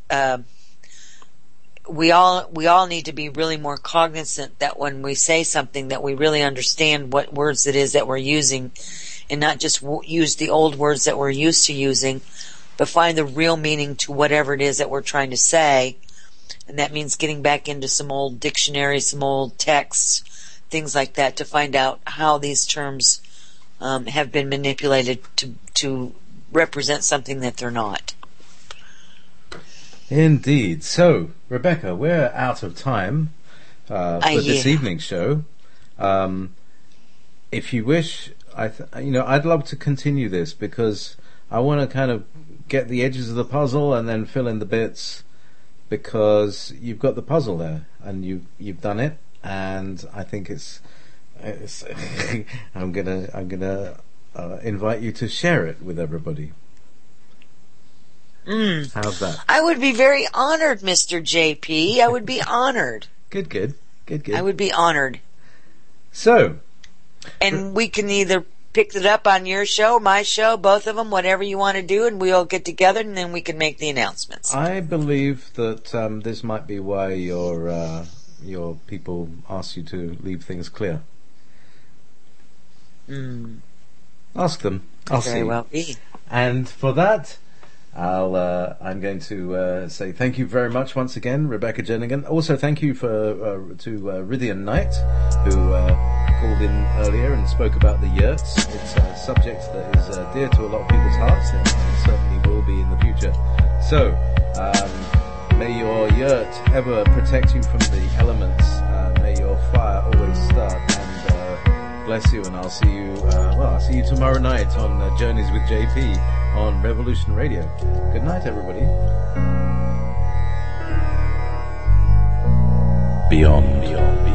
we all need to be really more cognizant that when we say something, that we really understand what words it is that we're using, and not just use the old words that we're used to using, but find the real meaning to whatever it is that we're trying to say. And that means getting back into some old dictionaries, some old texts, things like that, to find out how these terms have been manipulated to represent something that they're not. Indeed. So, Rebecca, we're out of time for this evening's show. If you wish, I'd love to continue this, because I want to kind of get the edges of the puzzle and then fill in the bits, because you've got the puzzle there and you've done it, and I think it's I'm gonna invite you to share it with everybody. How's that? I would be very honored, Mr. JP. I would be honored. Good. I would be honored. So, and we can either pick it up on your show, my show, both of them, whatever you want to do, and we'll get together and then we can make the announcements. I believe that this might be why your people ask you to leave things clear. Mm. Ask them. I'll see. Very well be. And for that, I'm going to say thank you very much once again, Rebecca Jennigan. Also, thank you to Rythian Knight, who called in earlier and spoke about the yurts. It's a subject that is dear to a lot of people's hearts, and certainly will be in the future. So, may your yurt ever protect you from the elements. May your fire always start. And bless you. And I'll see you. I'll see you tomorrow night on Journeys with JP on Revolution Radio. Good night, everybody. Beyond.